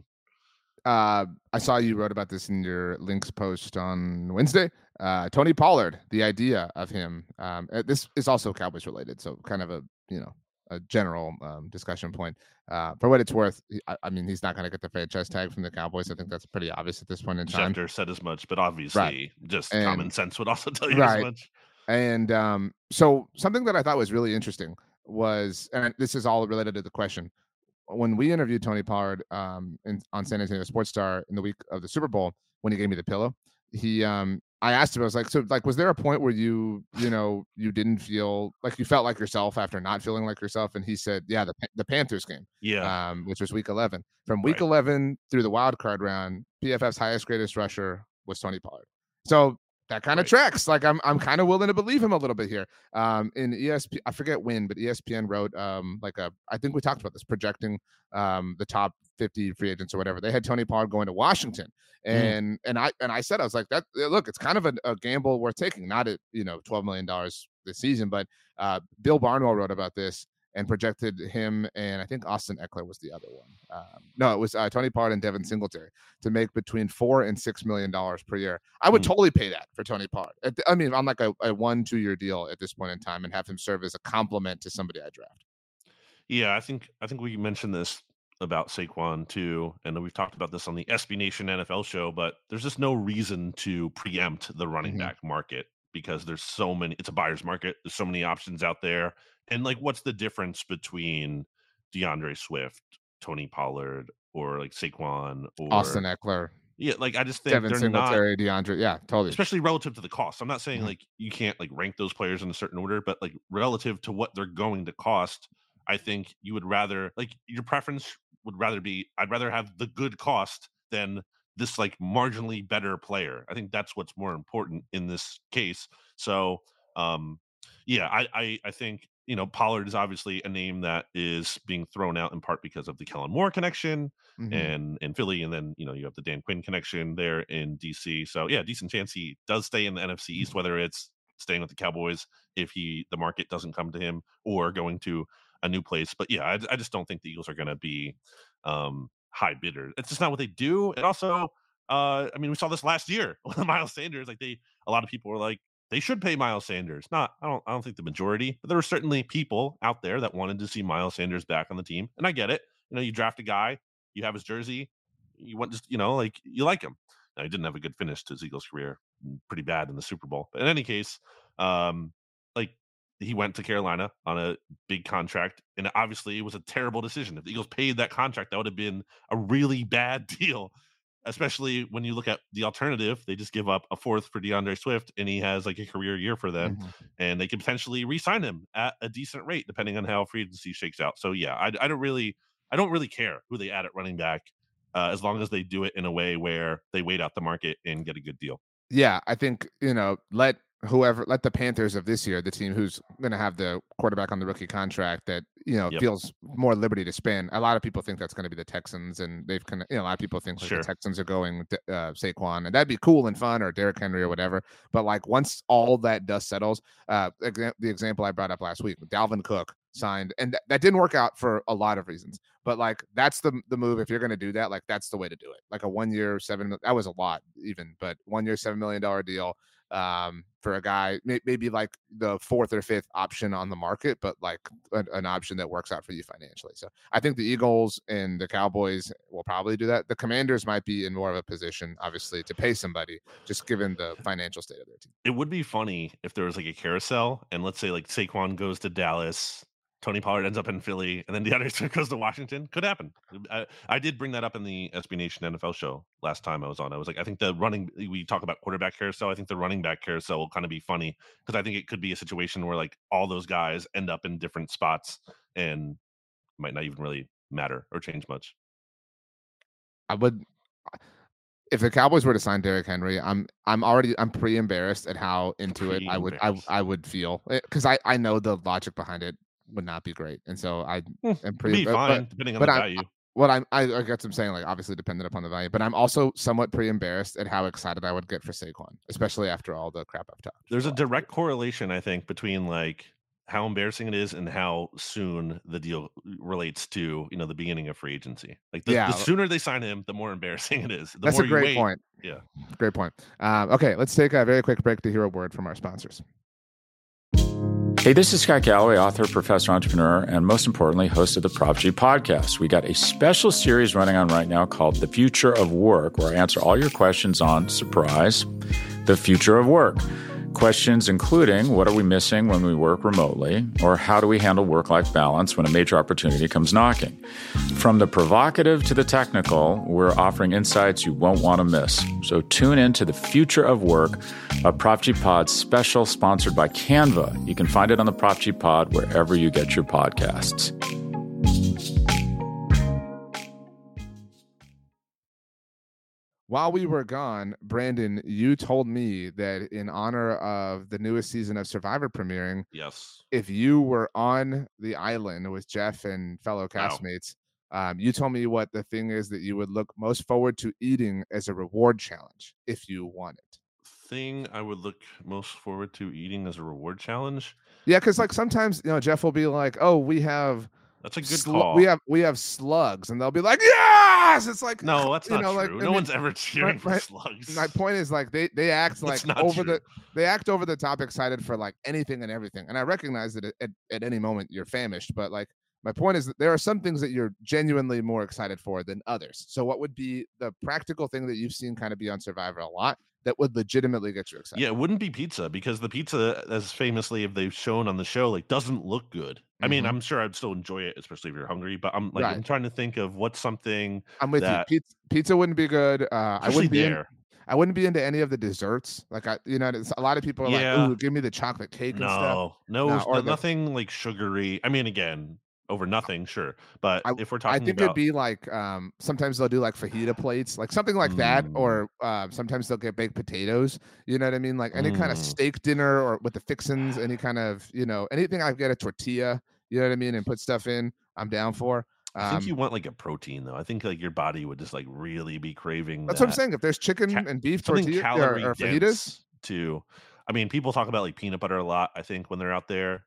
I saw you wrote about this in your links post on Wednesday. Tony Pollard, the idea of him. This is also Cowboys related, so kind of a general discussion point. For what it's worth, I mean, he's not going to get the franchise tag from the Cowboys. I think that's pretty obvious at this point in time. Schefter said as much, but Right. obviously, just common And sense would also tell you as right. much. And so something that I thought was really interesting was, and this is all related to the question, when we interviewed Tony Pollard on San Antonio Sports Star in the week of the Super Bowl, when he gave me the pillow, I asked him, I was like, so like, was there a point where you didn't feel like you felt like yourself after not feeling like yourself? And he said, yeah, the Panthers game, Yeah, which was week 11. From week right. 11 through the wild card round, PFF's highest greatest rusher was Tony Pollard. So that kind of Right. tracks. Like I'm kind of willing to believe him a little bit here. In ESP, I forget when, but ESPN wrote I think we talked about this, projecting the top 50 free agents or whatever. They had Tony Pollard going to Washington, Mm, and I said, I was like, that look, it's kind of a gamble worth taking. Not at $12 million this season, but Bill Barnwell wrote about this and projected him, and I think Austin Eckler was the other one. No, it was Tony Pollard and Devin Singletary to make between $4 and $6 million per year. I would mm. totally pay that for Tony Pollard. I mean, on like a 1-2 year deal at this point in time, and have him serve as a compliment to somebody I draft. Yeah, I think we mentioned this about Saquon too, and we've talked about this on the SB Nation NFL show, but there's just no reason to preempt the running Mm-hmm. back market because there's so many it's a buyer's market. There's so many options out there. And like what's the difference between DeAndre Swift, Tony Pollard, or like Saquon Austin or Eckler, yeah, like I just think Devin they're not Singletary, DeAndre. Yeah, totally. especially relative to the cost. I'm not saying Mhm. like you can't like rank those players in a certain order, but like relative to what they're going to cost, I think you would rather like your preference would rather be I'd rather have the good cost than this like marginally better player. I think that's what's more important in this case. So yeah, I think Pollard is obviously a name that is being thrown out in part because of the Kellen Moore connection Mhm. and in Philly, and then you have the Dan Quinn connection there in DC. So yeah, decent chance he does stay in the NFC East, whether it's staying with the Cowboys if the market doesn't come to him, or going to a new place. But yeah, I just don't think the Eagles are going to be high bidder. It's just not what they do. And also, I mean, we saw this last year with Miles Sanders. Like a lot of people were like, they should pay Miles Sanders. I don't think the majority, but there were certainly people out there that wanted to see Miles Sanders back on the team. And I get it. You draft a guy, you have his jersey, you want just, like you like him. Now, he didn't have a good finish to his Eagles career, pretty bad in the Super Bowl. But in any case, like he went to Carolina on a big contract, and obviously it was a terrible decision. If the Eagles paid that contract, that would have been a really bad deal. Especially when you look at the alternative, they just give up a fourth for DeAndre Swift, and he has like a career year for them, and they could potentially re-sign him at a decent rate depending on how free agency shakes out. So yeah, I don't really care who they add at running back, as long as they do it in a way where they wait out the market and get a good deal. Yeah, I think, let the Panthers of this year, the team who's going to have the quarterback on the rookie contract that, feels more liberty to spend. A lot of people think that's going to be the Texans, and they've kind of, a lot of people think like the Texans are going Saquon, and that'd be cool and fun, or Derrick Henry or whatever. But like once all that dust settles, the example I brought up last week, Dalvin Cook signed, and that didn't work out for a lot of reasons. But like that's the move. If you're going to do that, like that's the way to do it. Like a 1 year that was a lot even, but 1 year $7 million deal for a guy, maybe like the fourth or fifth option on the market, but like an option that works out for you financially. So I think the Eagles and the Cowboys will probably do that. The Commanders might be in more of a position, obviously, to pay somebody, just given the financial state of their team. It would be funny if there was like a carousel, and let's say like Saquon goes to Dallas, Tony Pollard ends up in Philly, and then DeAndre Swift goes to Washington. Could happen. I did bring that up in the SB Nation NFL show last time I was on. I was like, I think we talk about quarterback carousel. I think the running back carousel will kind of be funny, because I think it could be a situation where like all those guys end up in different spots and might not even really matter or change much. If the Cowboys were to sign Derrick Henry, I'm pretty embarrassed at how into it I would feel, because I know the logic behind it would not be great, and so I am pretty fine depending on the value. I guess I'm saying, like, obviously dependent upon the value, but I'm also somewhat pretty embarrassed at how excited I would get for Saquon, especially after all the crap I've talked. There's a direct correlation, I think, between like how embarrassing it is and how soon the deal relates to the beginning of free agency. Like the sooner they sign him, the more embarrassing it is. That's a great point. Yeah, great point. Okay, let's take a very quick break to hear a word from our sponsors. Hey, this is Scott Galloway, author, professor, entrepreneur, and most importantly, host of the Prop G podcast. We got a special series running on right now called The Future of Work, where I answer all your questions on, surprise, the future of work. Questions including, what are we missing when we work remotely? Or how do we handle work-life balance when a major opportunity comes knocking? From the provocative to the technical, we're offering insights you won't want to miss. So tune in to The Future of Work, a Prop G Pod special sponsored by Canva. You can find it on the Prop G Pod wherever you get your podcasts. While we were gone, Brandon, you told me that in honor of the newest season of Survivor premiering, yes, if you were on the island with Jeff and fellow castmates, you told me what the thing is that you would look most forward to eating as a reward challenge if you won it. Thing I would look most forward to eating as a reward challenge? Yeah, because like sometimes Jeff will be like, "Oh, we have." That's a good call. We have slugs, and they'll be like, "Yes!" It's like, no, that's not true. Like, no one's ever cheering for slugs. My point is, like, they act like over the top excited for like anything and everything, and I recognize that at any moment you're famished, but like my point is that there are some things that you're genuinely more excited for than others. So, what would be the practical thing that you've seen kind of be on Survivor a lot that would legitimately get you excited? Yeah, it wouldn't be pizza, because the pizza, as famously if they've shown on the show, like doesn't look good. I mean, I'm sure I'd still enjoy it, especially if you're hungry. But I'm like, I'm trying to think of what's something. I'm with you. Pizza wouldn't be good. I wouldn't be I wouldn't be into any of the desserts. Like a lot of people are like, "Ooh, give me the chocolate cake and stuff." No, nothing like sugary. I mean, again, over nothing, sure. But if we're talking, I think it'd be like sometimes they'll do like fajita plates, like something like that, or sometimes they'll get baked potatoes. You know what I mean? Like any kind of steak dinner, or with the fixins, any kind of anything I get a tortilla. You know what I mean? And put stuff in, I'm down for. I think you want like a protein though. I think like your body would just like really be craving. That's what I'm saying. If there's chicken and beef tortilla or fajitas too. I mean, people talk about like peanut butter a lot, I think, when they're out there.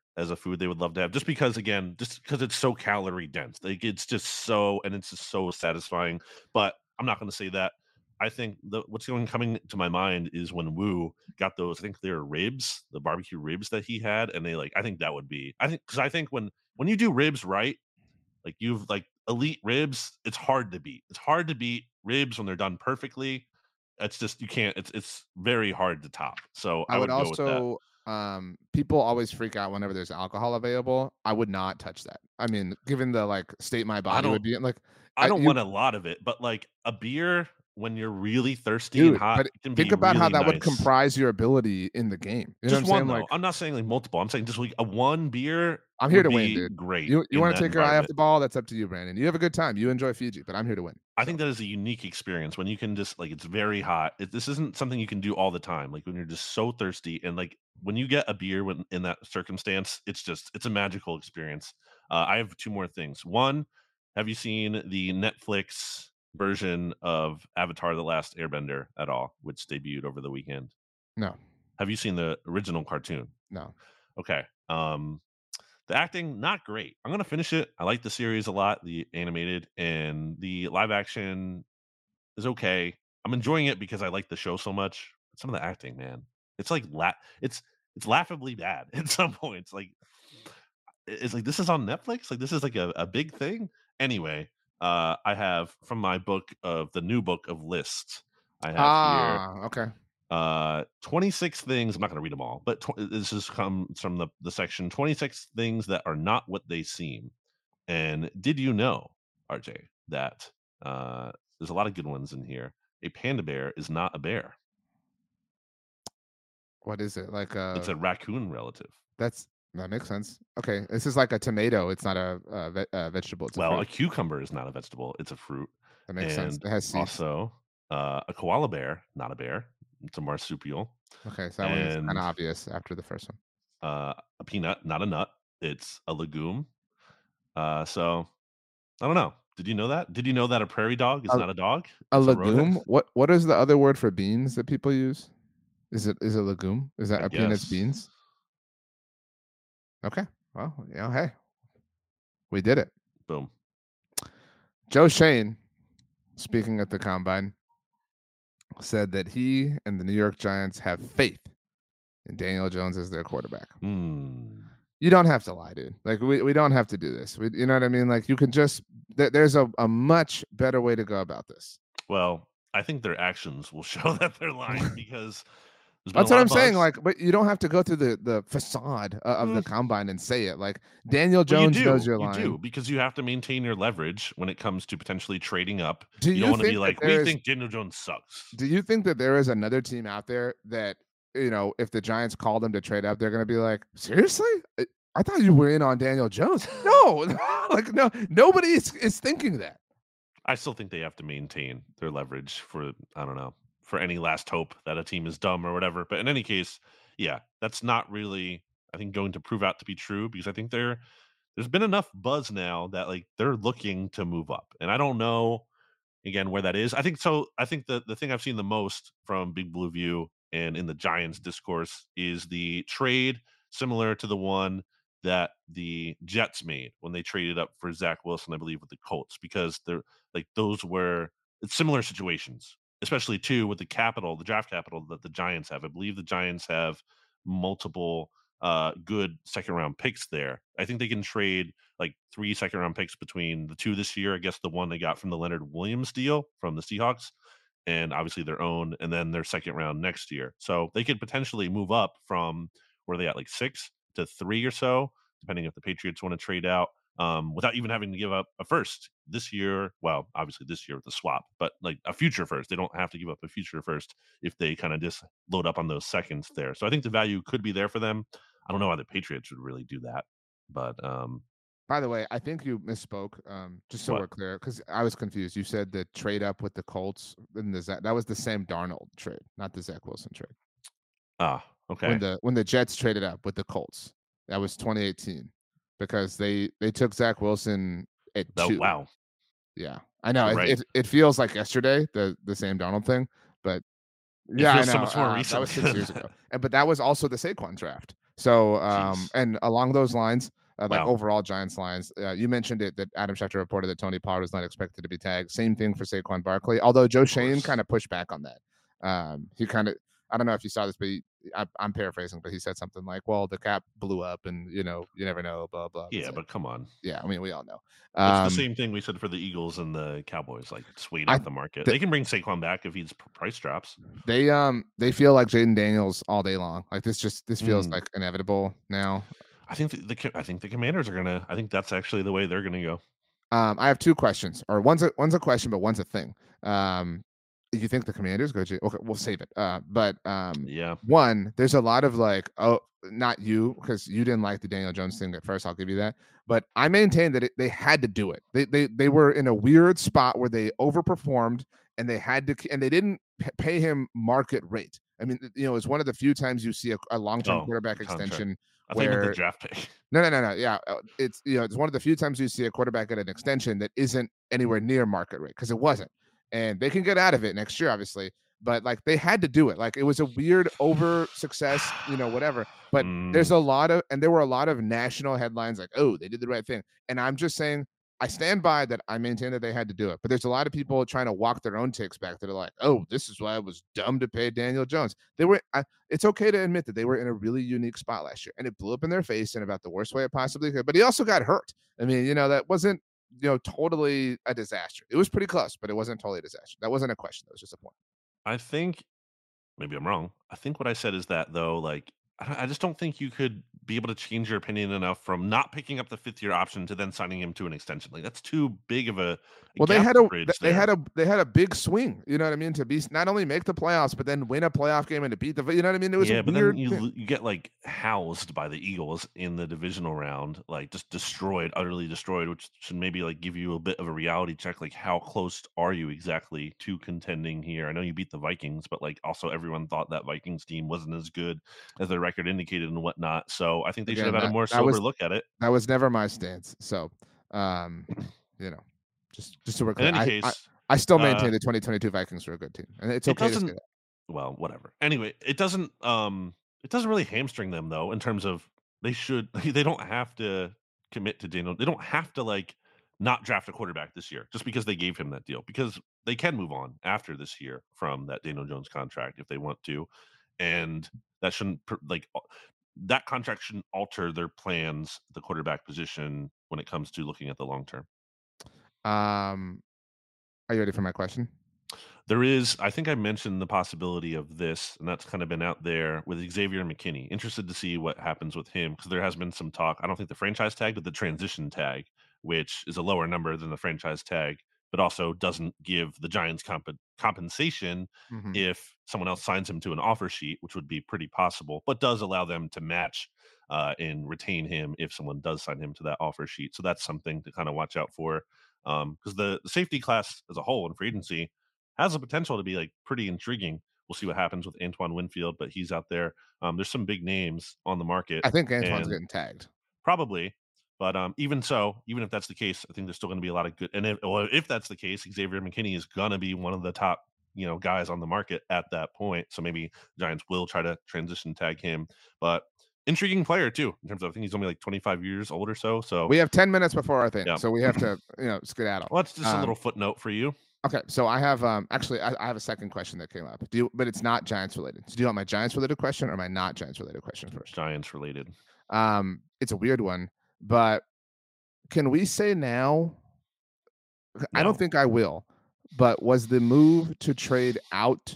as a food they would love to have, just because it's so calorie dense. Like it's just so satisfying. But I'm not going to say that. I think coming to my mind is when Wu got those. I think they're ribs, the barbecue ribs that he had, and I think that would be. Because I think when you do ribs right, like you've like elite ribs, it's hard to beat. It's hard to beat ribs when they're done perfectly. It's just you can't. It's very hard to top. So I would go with that. People always freak out whenever there's alcohol available. I would not touch that. I mean, given the like state my body would be in, like I don't want a lot of it, but like a beer when you're really thirsty and hot, but it can think be about really how that would nice. comprise your ability in the game. You know Just what one I'm saying? though. Like, I'm not saying like multiple. I'm saying just like a one beer. I'm here would to win, be dude. Great. You in want that to take your eye off environment. the ball? That's up to you, Brandon. You have a good time. You enjoy Fiji, but I'm here to win. I think that is a unique experience when you can just like it's very hot. This isn't something you can do all the time. Like when you're just so thirsty and like when you get a beer when in that circumstance, it's a magical experience. I have two more things. One, have you seen the Netflix version of Avatar: The Last Airbender at all, which debuted over the weekend? No. Have you seen the original cartoon? No. Okay. The acting, not great. I'm gonna finish it. I like the series a lot, the animated, and the live action is okay. I'm enjoying it because I like the show so much. Some of the acting, man, it's like it's laughably bad at some points. Like it's like this is on Netflix. Like this is like a big thing. Anyway, I have from my book of the new book of lists. I have here. Okay. 26 things. I'm not going to read them all, but this has come from the section 26 things that are not what they seem. And did you know, RJ, that there's a lot of good ones in here? A panda bear is not a bear. What is it? Like it's a raccoon relative. That makes sense. Okay, this is like a tomato. It's not a vegetable. It's a cucumber is not a vegetable. It's a fruit. That makes sense. It has seeds. Also, a koala bear, not a bear. It's a marsupial. Okay, so that one's kind of obvious after the first one. A peanut, not a nut. It's a legume. So I don't know. Did you know that? Did you know that a prairie dog is not a dog? A legume? What is the other word for beans that people use? Is it legume? Is that a peanut's beans? Okay. Well, hey. We did it. Boom. Joe Shane, speaking at the combine, said that he and the New York Giants have faith in Daniel Jones as their quarterback. You don't have to lie, dude. Like we don't have to do this. You know what I mean? Like you can just there's a much better way to go about this. Well, I think their actions will show that they're lying because that's what I'm saying. Like, but you don't have to go through the facade of the combine and say it. Like Daniel Jones knows you're lying. You do because you have to maintain your leverage when it comes to potentially trading up. You don't want to be like, we think Daniel Jones sucks. Do you think that there is another team out there that, if the Giants call them to trade up, they're going to be like, seriously? I thought you were in on Daniel Jones. No, like no, nobody is thinking that. I still think they have to maintain their leverage for, I don't know, for any last hope that a team is dumb or whatever. But in any case, yeah, that's not really, I think, going to prove out to be true because I think there's been enough buzz now that like they're looking to move up. And I don't know, again, where that is. I think the thing I've seen the most from Big Blue View and in the Giants discourse is the trade similar to the one that the Jets made when they traded up for Zach Wilson, I believe, with the Colts, because they're like those were similar situations, especially too with the draft capital that the Giants have. I believe the Giants have multiple good second round picks there. I think they can trade like 3 second round picks between the 2 this year. I guess the one they got from the Leonard Williams deal from the Seahawks, and obviously their own, and then their second round next year. So they could potentially move up from where they at, like 6 to 3 or so, depending if the Patriots want to trade out, without even having to give up a first this year. Well, obviously this year with the swap, but like a future first. They don't have to give up a future first if they kind of just load up on those seconds there. So I think the value could be there for them. I don't know why the Patriots would really do that, but by the way, I think you misspoke. Just so we're clear, because I was confused. You said the trade up with the Colts, and that was the Sam Darnold trade, not the Zach Wilson trade. Ah, okay. When the Jets traded up with the Colts, that was 2018, because they took Zach Wilson at 2. Wow. Yeah, I know. Right. It feels like yesterday, the Sam Darnold thing, but yeah, I know. So much more recent. That was 6 years ago, but that was also the Saquon draft. So, Jeez. and along those lines, like Wow. overall Giants lines, you mentioned it that Adam Schefter reported that Tony Pollard was not expected to be tagged. Same thing for Saquon Barkley, although Joe Shane kind of pushed back on that. He kind of, I don't know if you saw this, but I'm paraphrasing, but he said something like, "Well, the cap blew up, and you never know." Blah blah. Yeah, but come on. Yeah, I mean, we all know. That's the same thing we said for the Eagles and the Cowboys. Like, just wait out the market. They can bring Saquon back if he's price drops. They feel like Jaden Daniels all day long. Like this feels like inevitable now. I think the Commanders are gonna. I think that's actually the way they're gonna go. I have two questions, or one's a question, but one's a thing. You think the Commanders go? Okay, we'll save it. But Yeah. One, there's a lot of like, oh, not you, because you didn't like the Daniel Jones thing at first. I'll give you that. But I maintain that they had to do it. They were in a weird spot where they overperformed, and they had to, and they didn't pay him market rate. I mean, it's one of the few times you see a long-term quarterback contract extension. I think with the draft pick. No. Yeah, it's it's one of the few times you see a quarterback get an extension that isn't anywhere near market rate, because it wasn't, and they can get out of it next year, obviously. But like they had to do it. Like it was a weird over success, whatever. But there were a lot of national headlines like, oh, they did the right thing. And I'm just saying, I stand by that. I maintain that they had to do it. But there's a lot of people trying to walk their own takes back that are like, oh, this is why it was dumb to pay Daniel Jones. It's okay to admit that they were in a really unique spot last year, and it blew up in their face in about the worst way it possibly could. But he also got hurt. I mean, that wasn't, totally a disaster. It was pretty close, but it wasn't totally a disaster. That wasn't a question. That was just a point. I think maybe I'm wrong. I think what I said is that though, like I just don't think you could be able to change your opinion enough from not picking up the 5th-year option to then signing him to an extension. Like that's too big of a well. They had a big swing. You know what I mean? To be not only make the playoffs, but then win a playoff game and to beat the. You know what I mean? It was but then you get like housed by the Eagles in the divisional round, like just utterly destroyed, which should maybe like give you a bit of a reality check. Like how close are you exactly to contending here? I know you beat the Vikings, but like also everyone thought that Vikings team wasn't as good as their record indicated and whatnot. So I think they should have had a more sober look at it. That was never my stance. So, just to work. In any case, I still maintain the 2022 Vikings are a good team, and it's okay to say that. Well, whatever. Anyway, it doesn't really hamstring them though. In terms of they don't have to commit to Daniel. They don't have to like not draft a quarterback this year just because they gave him that deal, because they can move on after this year from that Daniel Jones contract if they want to, and that shouldn't that contract shouldn't alter their plans, the quarterback position, when it comes to looking at the long term. Are you ready for my question? There is, I think I mentioned the possibility of this, and that's kind of been out there with Xavier McKinney. Interested to see what happens with him, because there has been some talk. I don't think the franchise tag, but the transition tag, which is a lower number than the franchise tag, but also doesn't give the Giants compensation if someone else signs him to an offer sheet, which would be pretty possible, but does allow them to match and retain him if someone does sign him to that offer sheet. So that's something to kind of watch out for, because the safety class as a whole in free agency has the potential to be like pretty intriguing. We'll see what happens with Antoine Winfield, but he's out there. There's some big names on the market. I think Antoine's getting tagged. Probably. But even if that's the case, I think there's still going to be a lot of good. And if that's the case, Xavier McKinney is going to be one of the top, guys on the market at that point. So maybe Giants will try to transition tag him. But intriguing player too, in terms of I think he's only like 25 years old or so. So we have 10 minutes before our thing, so we have to skedaddle. Well, that's just a little footnote for you. Okay, so I have actually I have a second question that came up. But it's not Giants related. So do you want my Giants related question or my not Giants related question first? Giants related. It's a weird one, but can we say now? No. I don't think I will. But was the move to trade out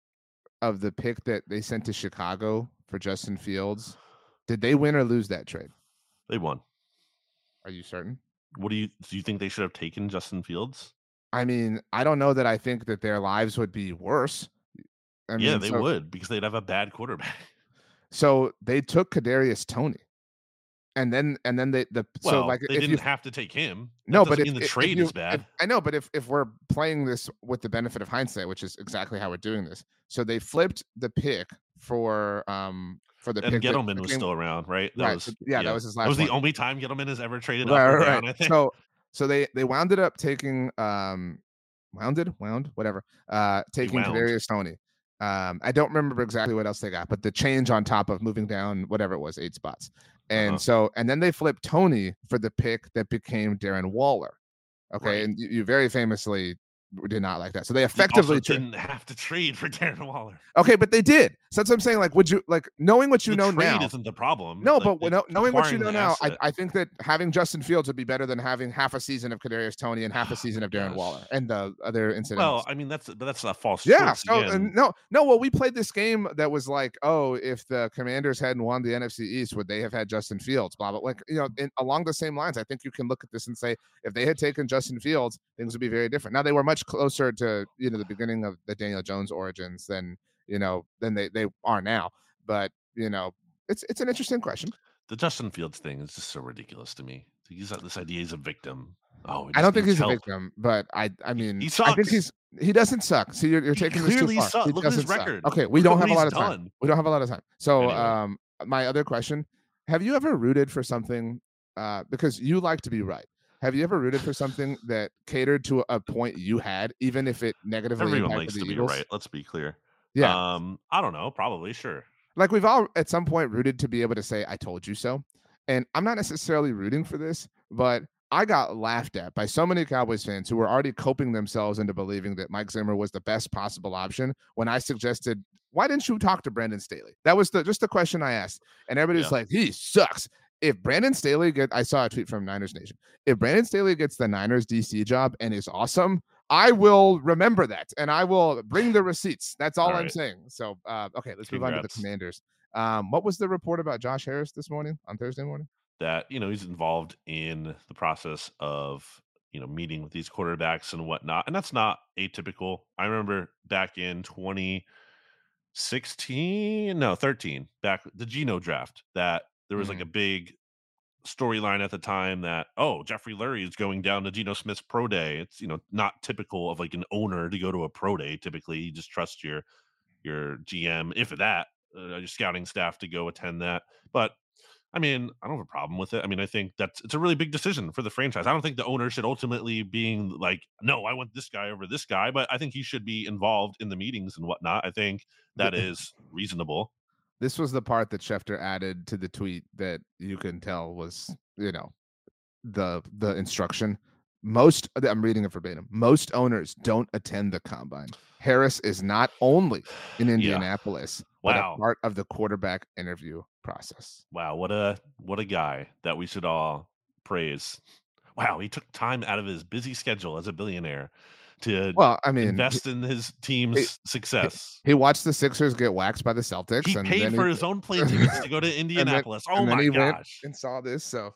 of the pick that they sent to Chicago for Justin Fields? Did they win or lose that trade? They won. Are you certain? Do you think they should have taken Justin Fields? I mean, I don't know that I think that their lives would be worse. They would, because they'd have a bad quarterback. So they took Kadarius Toney, and then they didn't have to take him. No, but the trade is bad. I know, but if we're playing this with the benefit of hindsight, which is exactly how we're doing this, so they flipped the pick for the pick. And Gettleman was still around, right? That was his last. That was the only time Gettleman has ever traded up or down, I think. So they wound up taking taking Kadarius Toney. I don't remember exactly what else they got, but the change on top of moving down whatever it was, 8 spots. And and then they flipped Tony for the pick that became Darren Waller. Okay, and you very famously did not like that. So they effectively didn't have to trade for Darren Waller. Okay, but they did. So that's what I'm saying. Like, would you knowing what you know now? Isn't the problem? No, but knowing what you know now, I think that having Justin Fields would be better than having half a season of Kadarius Toney and half a season of Darren Waller and the other incidents. Well, I mean that's a false. Yeah. So no. Well, we played this game that was like, oh, if the Commanders hadn't won the NFC East, would they have had Justin Fields? Blah blah. Like along the same lines, I think you can look at this and say if they had taken Justin Fields, things would be very different. Now they were much closer to the beginning of the Daniel Jones origins than they are now. But it's an interesting question. The Justin Fields thing is just so ridiculous to me. He's this idea he's a victim. Oh, I don't think he's a victim, but I mean, he sucks. I think he doesn't suck. So you're taking this too far. Sucks. Look at his record. Okay, we don't have a lot of time. We don't have a lot of time. So, anyway. My other question: have you ever rooted for something? Because you like to be right. Have you ever rooted for something that catered to a point you had, even if it negatively impacted the Eagles? Be right. Let's be clear. Yeah. I don't know. Probably, sure. Like we've all at some point rooted to be able to say, I told you so. And I'm not necessarily rooting for this, but I got laughed at by so many Cowboys fans who were already coping themselves into believing that Mike Zimmer was the best possible option when I suggested, why didn't you talk to Brandon Staley? That was just the question I asked. And everybody's like, he sucks. If Brandon Staley I saw a tweet from Niners Nation. If Brandon Staley gets the Niners DC job and is awesome, I will remember that and I will bring the receipts. That's all I'm saying. So, okay, let's move on to the Commanders. What was the report about Josh Harris this morning on Thursday morning? That, he's involved in the process of, meeting with these quarterbacks and whatnot. And that's not atypical. I remember back in 13, back the Geno draft, that there was like a big storyline at the time that, Jeffrey Lurie is going down to Geno Smith's pro day. It's, not typical of like an owner to go to a pro day. Typically you just trust your GM, if that, your scouting staff to go attend that. But I mean, I don't have a problem with it. I mean, I think it's a really big decision for the franchise. I don't think the owner should ultimately being like, no, I want this guy over this guy, but I think he should be involved in the meetings and whatnot. I think that is reasonable. This was the part that Schefter added to the tweet that you can tell was, the instruction. I'm reading it verbatim. Most owners don't attend the combine. Harris is not only in Indianapolis, but a part of the quarterback interview process. Wow, what a guy that we should all praise. Wow, he took time out of his busy schedule as a billionaire to invest in his team's success. He watched the Sixers get waxed by the Celtics. He paid for his own plane tickets to go to Indianapolis. and then he went and saw this. So,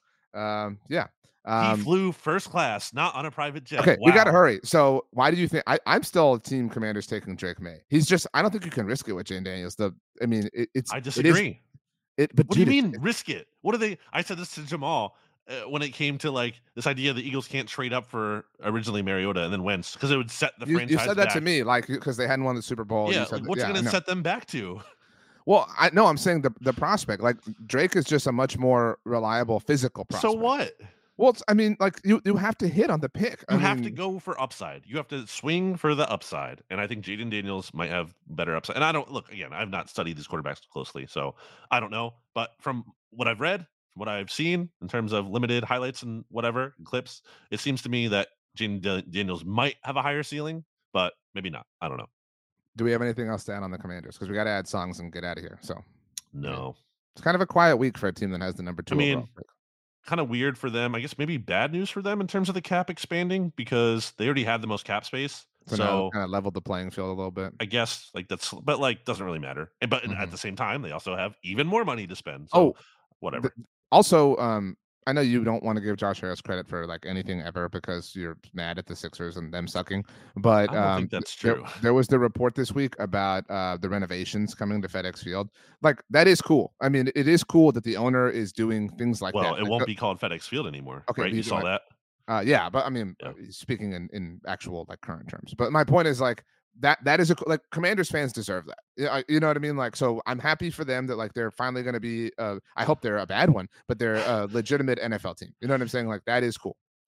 he flew first class, not on a private jet. Okay, we got to hurry. So why do you think I'm still team Commanders taking Drake May? He's just, I don't think you can risk it with Jane Daniels. I disagree. But what do you mean risk it? What are they? I said this to Jamal when it came to like this idea the Eagles can't trade up for originally Mariota and then Wentz because it would set the franchise. You said that back. to me, like because they hadn't won the Super Bowl. Yeah, what's going to set them back to? Well, I'm saying the prospect. Like Drake is just a much more reliable physical prospect. So what? Well, I mean, like you have to hit on the pick. You have to go for upside. You have to swing for the upside. And I think Jaden Daniels might have better upside. And I don't look again. I've not studied these quarterbacks closely, so I don't know. But from what I've read, from what I've seen in terms of limited highlights and whatever clips, it seems to me that Jaden Daniels might have a higher ceiling, but maybe not. I don't know. Do we have anything else to add on the Commanders? Because we got to add songs and get out of here. So no, it's kind of a quiet week for a team that has the number 2 overall pick. Kind of weird for them. I guess maybe bad news for them in terms of the cap expanding because they already had the most cap space. So kind of leveled the playing field a little bit. I guess but doesn't really matter. But at the same time, they also have even more money to spend. So whatever. Also, I know you don't want to give Josh Harris credit for like anything ever because you're mad at the Sixers and them sucking. But I don't think that's true. There was the report this week about the renovations coming to FedEx Field. Like that is cool. I mean, it is cool that the owner is doing things like that. Well, it won't be called FedEx Field anymore. Okay, right? You saw that. Yeah, but I mean, speaking in actual like current terms. But my point is like that is like Commanders fans deserve that. You know what I mean? Like, so I'm happy for them that like they're finally going to be. I hope they're a bad one, but they're a legitimate NFL team. You know what I'm saying? Like that is cool.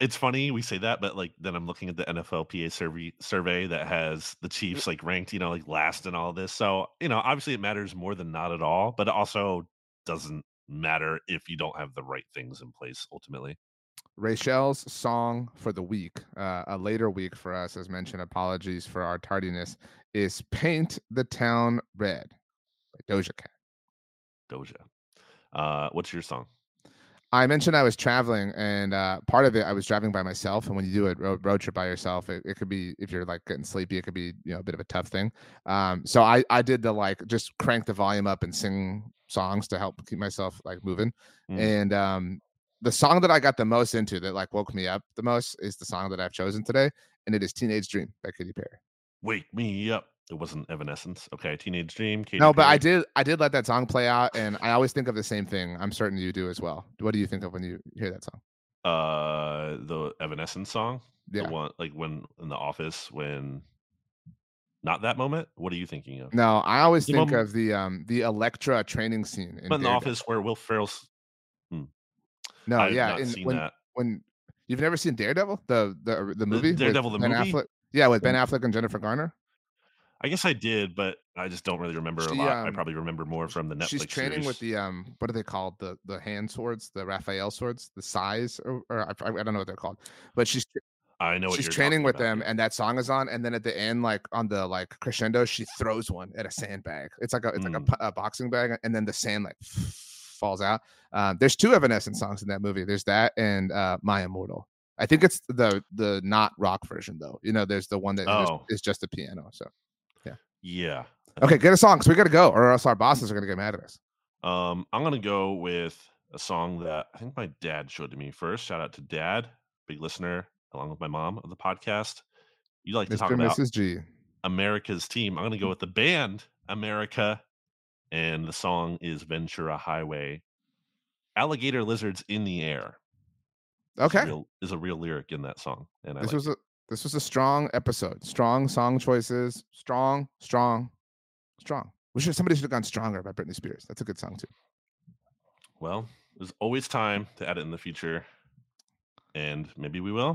It's funny we say that, but like then I'm looking at the NFLPA survey that has the Chiefs like ranked, like last in all this. So, obviously it matters more than not at all, but it also doesn't matter if you don't have the right things in place ultimately. Rachel's song for the week, a later week for us, as mentioned, apologies for our tardiness, is Paint the Town Red by Doja Cat. Doja. What's your song? I mentioned I was traveling, and part of it, I was driving by myself. And when you do a road trip by yourself, it could be, if you're like getting sleepy, it could be, a bit of a tough thing. So I did the just crank the volume up and sing songs to help keep myself like moving. And the song that I got the most into that like woke me up the most is the song that I've chosen today. And it is Teenage Dream by Katy Perry. Wake me up. It wasn't Evanescence. Okay, Teenage Dream. Katy No, but Perry. I did let that song play out, and I always think of the same thing. I'm certain you do as well. What do you think of when you hear that song? The Evanescence song. Yeah. The one like when in the office when. Not that moment. What are you thinking of? No, I always think of the Elektra training scene in the office where Will Ferrell's. No, I've yeah, not seen that. When you've never seen Daredevil, the movie, Daredevil, the movie. Affleck? Yeah, with Ben Affleck and Jennifer Garner. I guess I did, but I just don't really remember a lot. I probably remember more from the Netflix She's training series. with the what are they called? The hand swords, the Raphael swords, the size, or I don't know what they're called. But she's training with them, and that song is on. And then at the end, like on the like crescendo, she throws one at a sandbag. It's like a boxing bag, and then the sand like falls out. There's 2 Evanescence songs in that movie. There's that and My Immortal. I think it's the not rock version though. There's the one that is just a piano. So. Yeah. Okay, get a song because we got to go, or else our bosses are going to get mad at us. I'm going to go with a song that I think my dad showed to me first. Shout out to Dad, big listener, along with my mom of the podcast. You like to talk about Mrs. G. America's Team. I'm going to go with the band America, and the song is Ventura Highway. Alligator lizards in the air. Okay, is a real lyric in that song, and This was a strong episode. Strong song choices. Strong. Somebody should have gone Stronger by Britney Spears. That's a good song too. Well, there's always time to add it in the future, and maybe we will.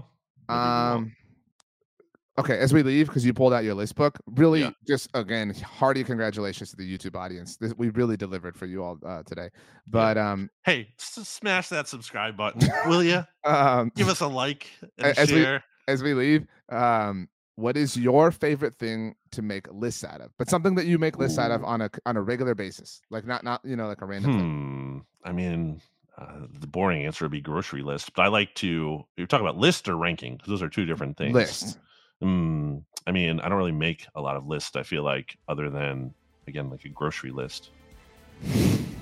Okay, as we leave, because you pulled out your list book, really, just again, hearty congratulations to the YouTube audience. We really delivered for you all today. But hey, smash that subscribe button, will you? Give us a like and share. As we leave, what is your favorite thing to make lists out of? But something that you make lists out of on a regular basis, like not like a random thing. I mean, the boring answer would be grocery list, but I like to. You're talking about list or ranking, because those are 2 different things. List. I mean, I don't really make a lot of lists. I feel like, other than again like a grocery list.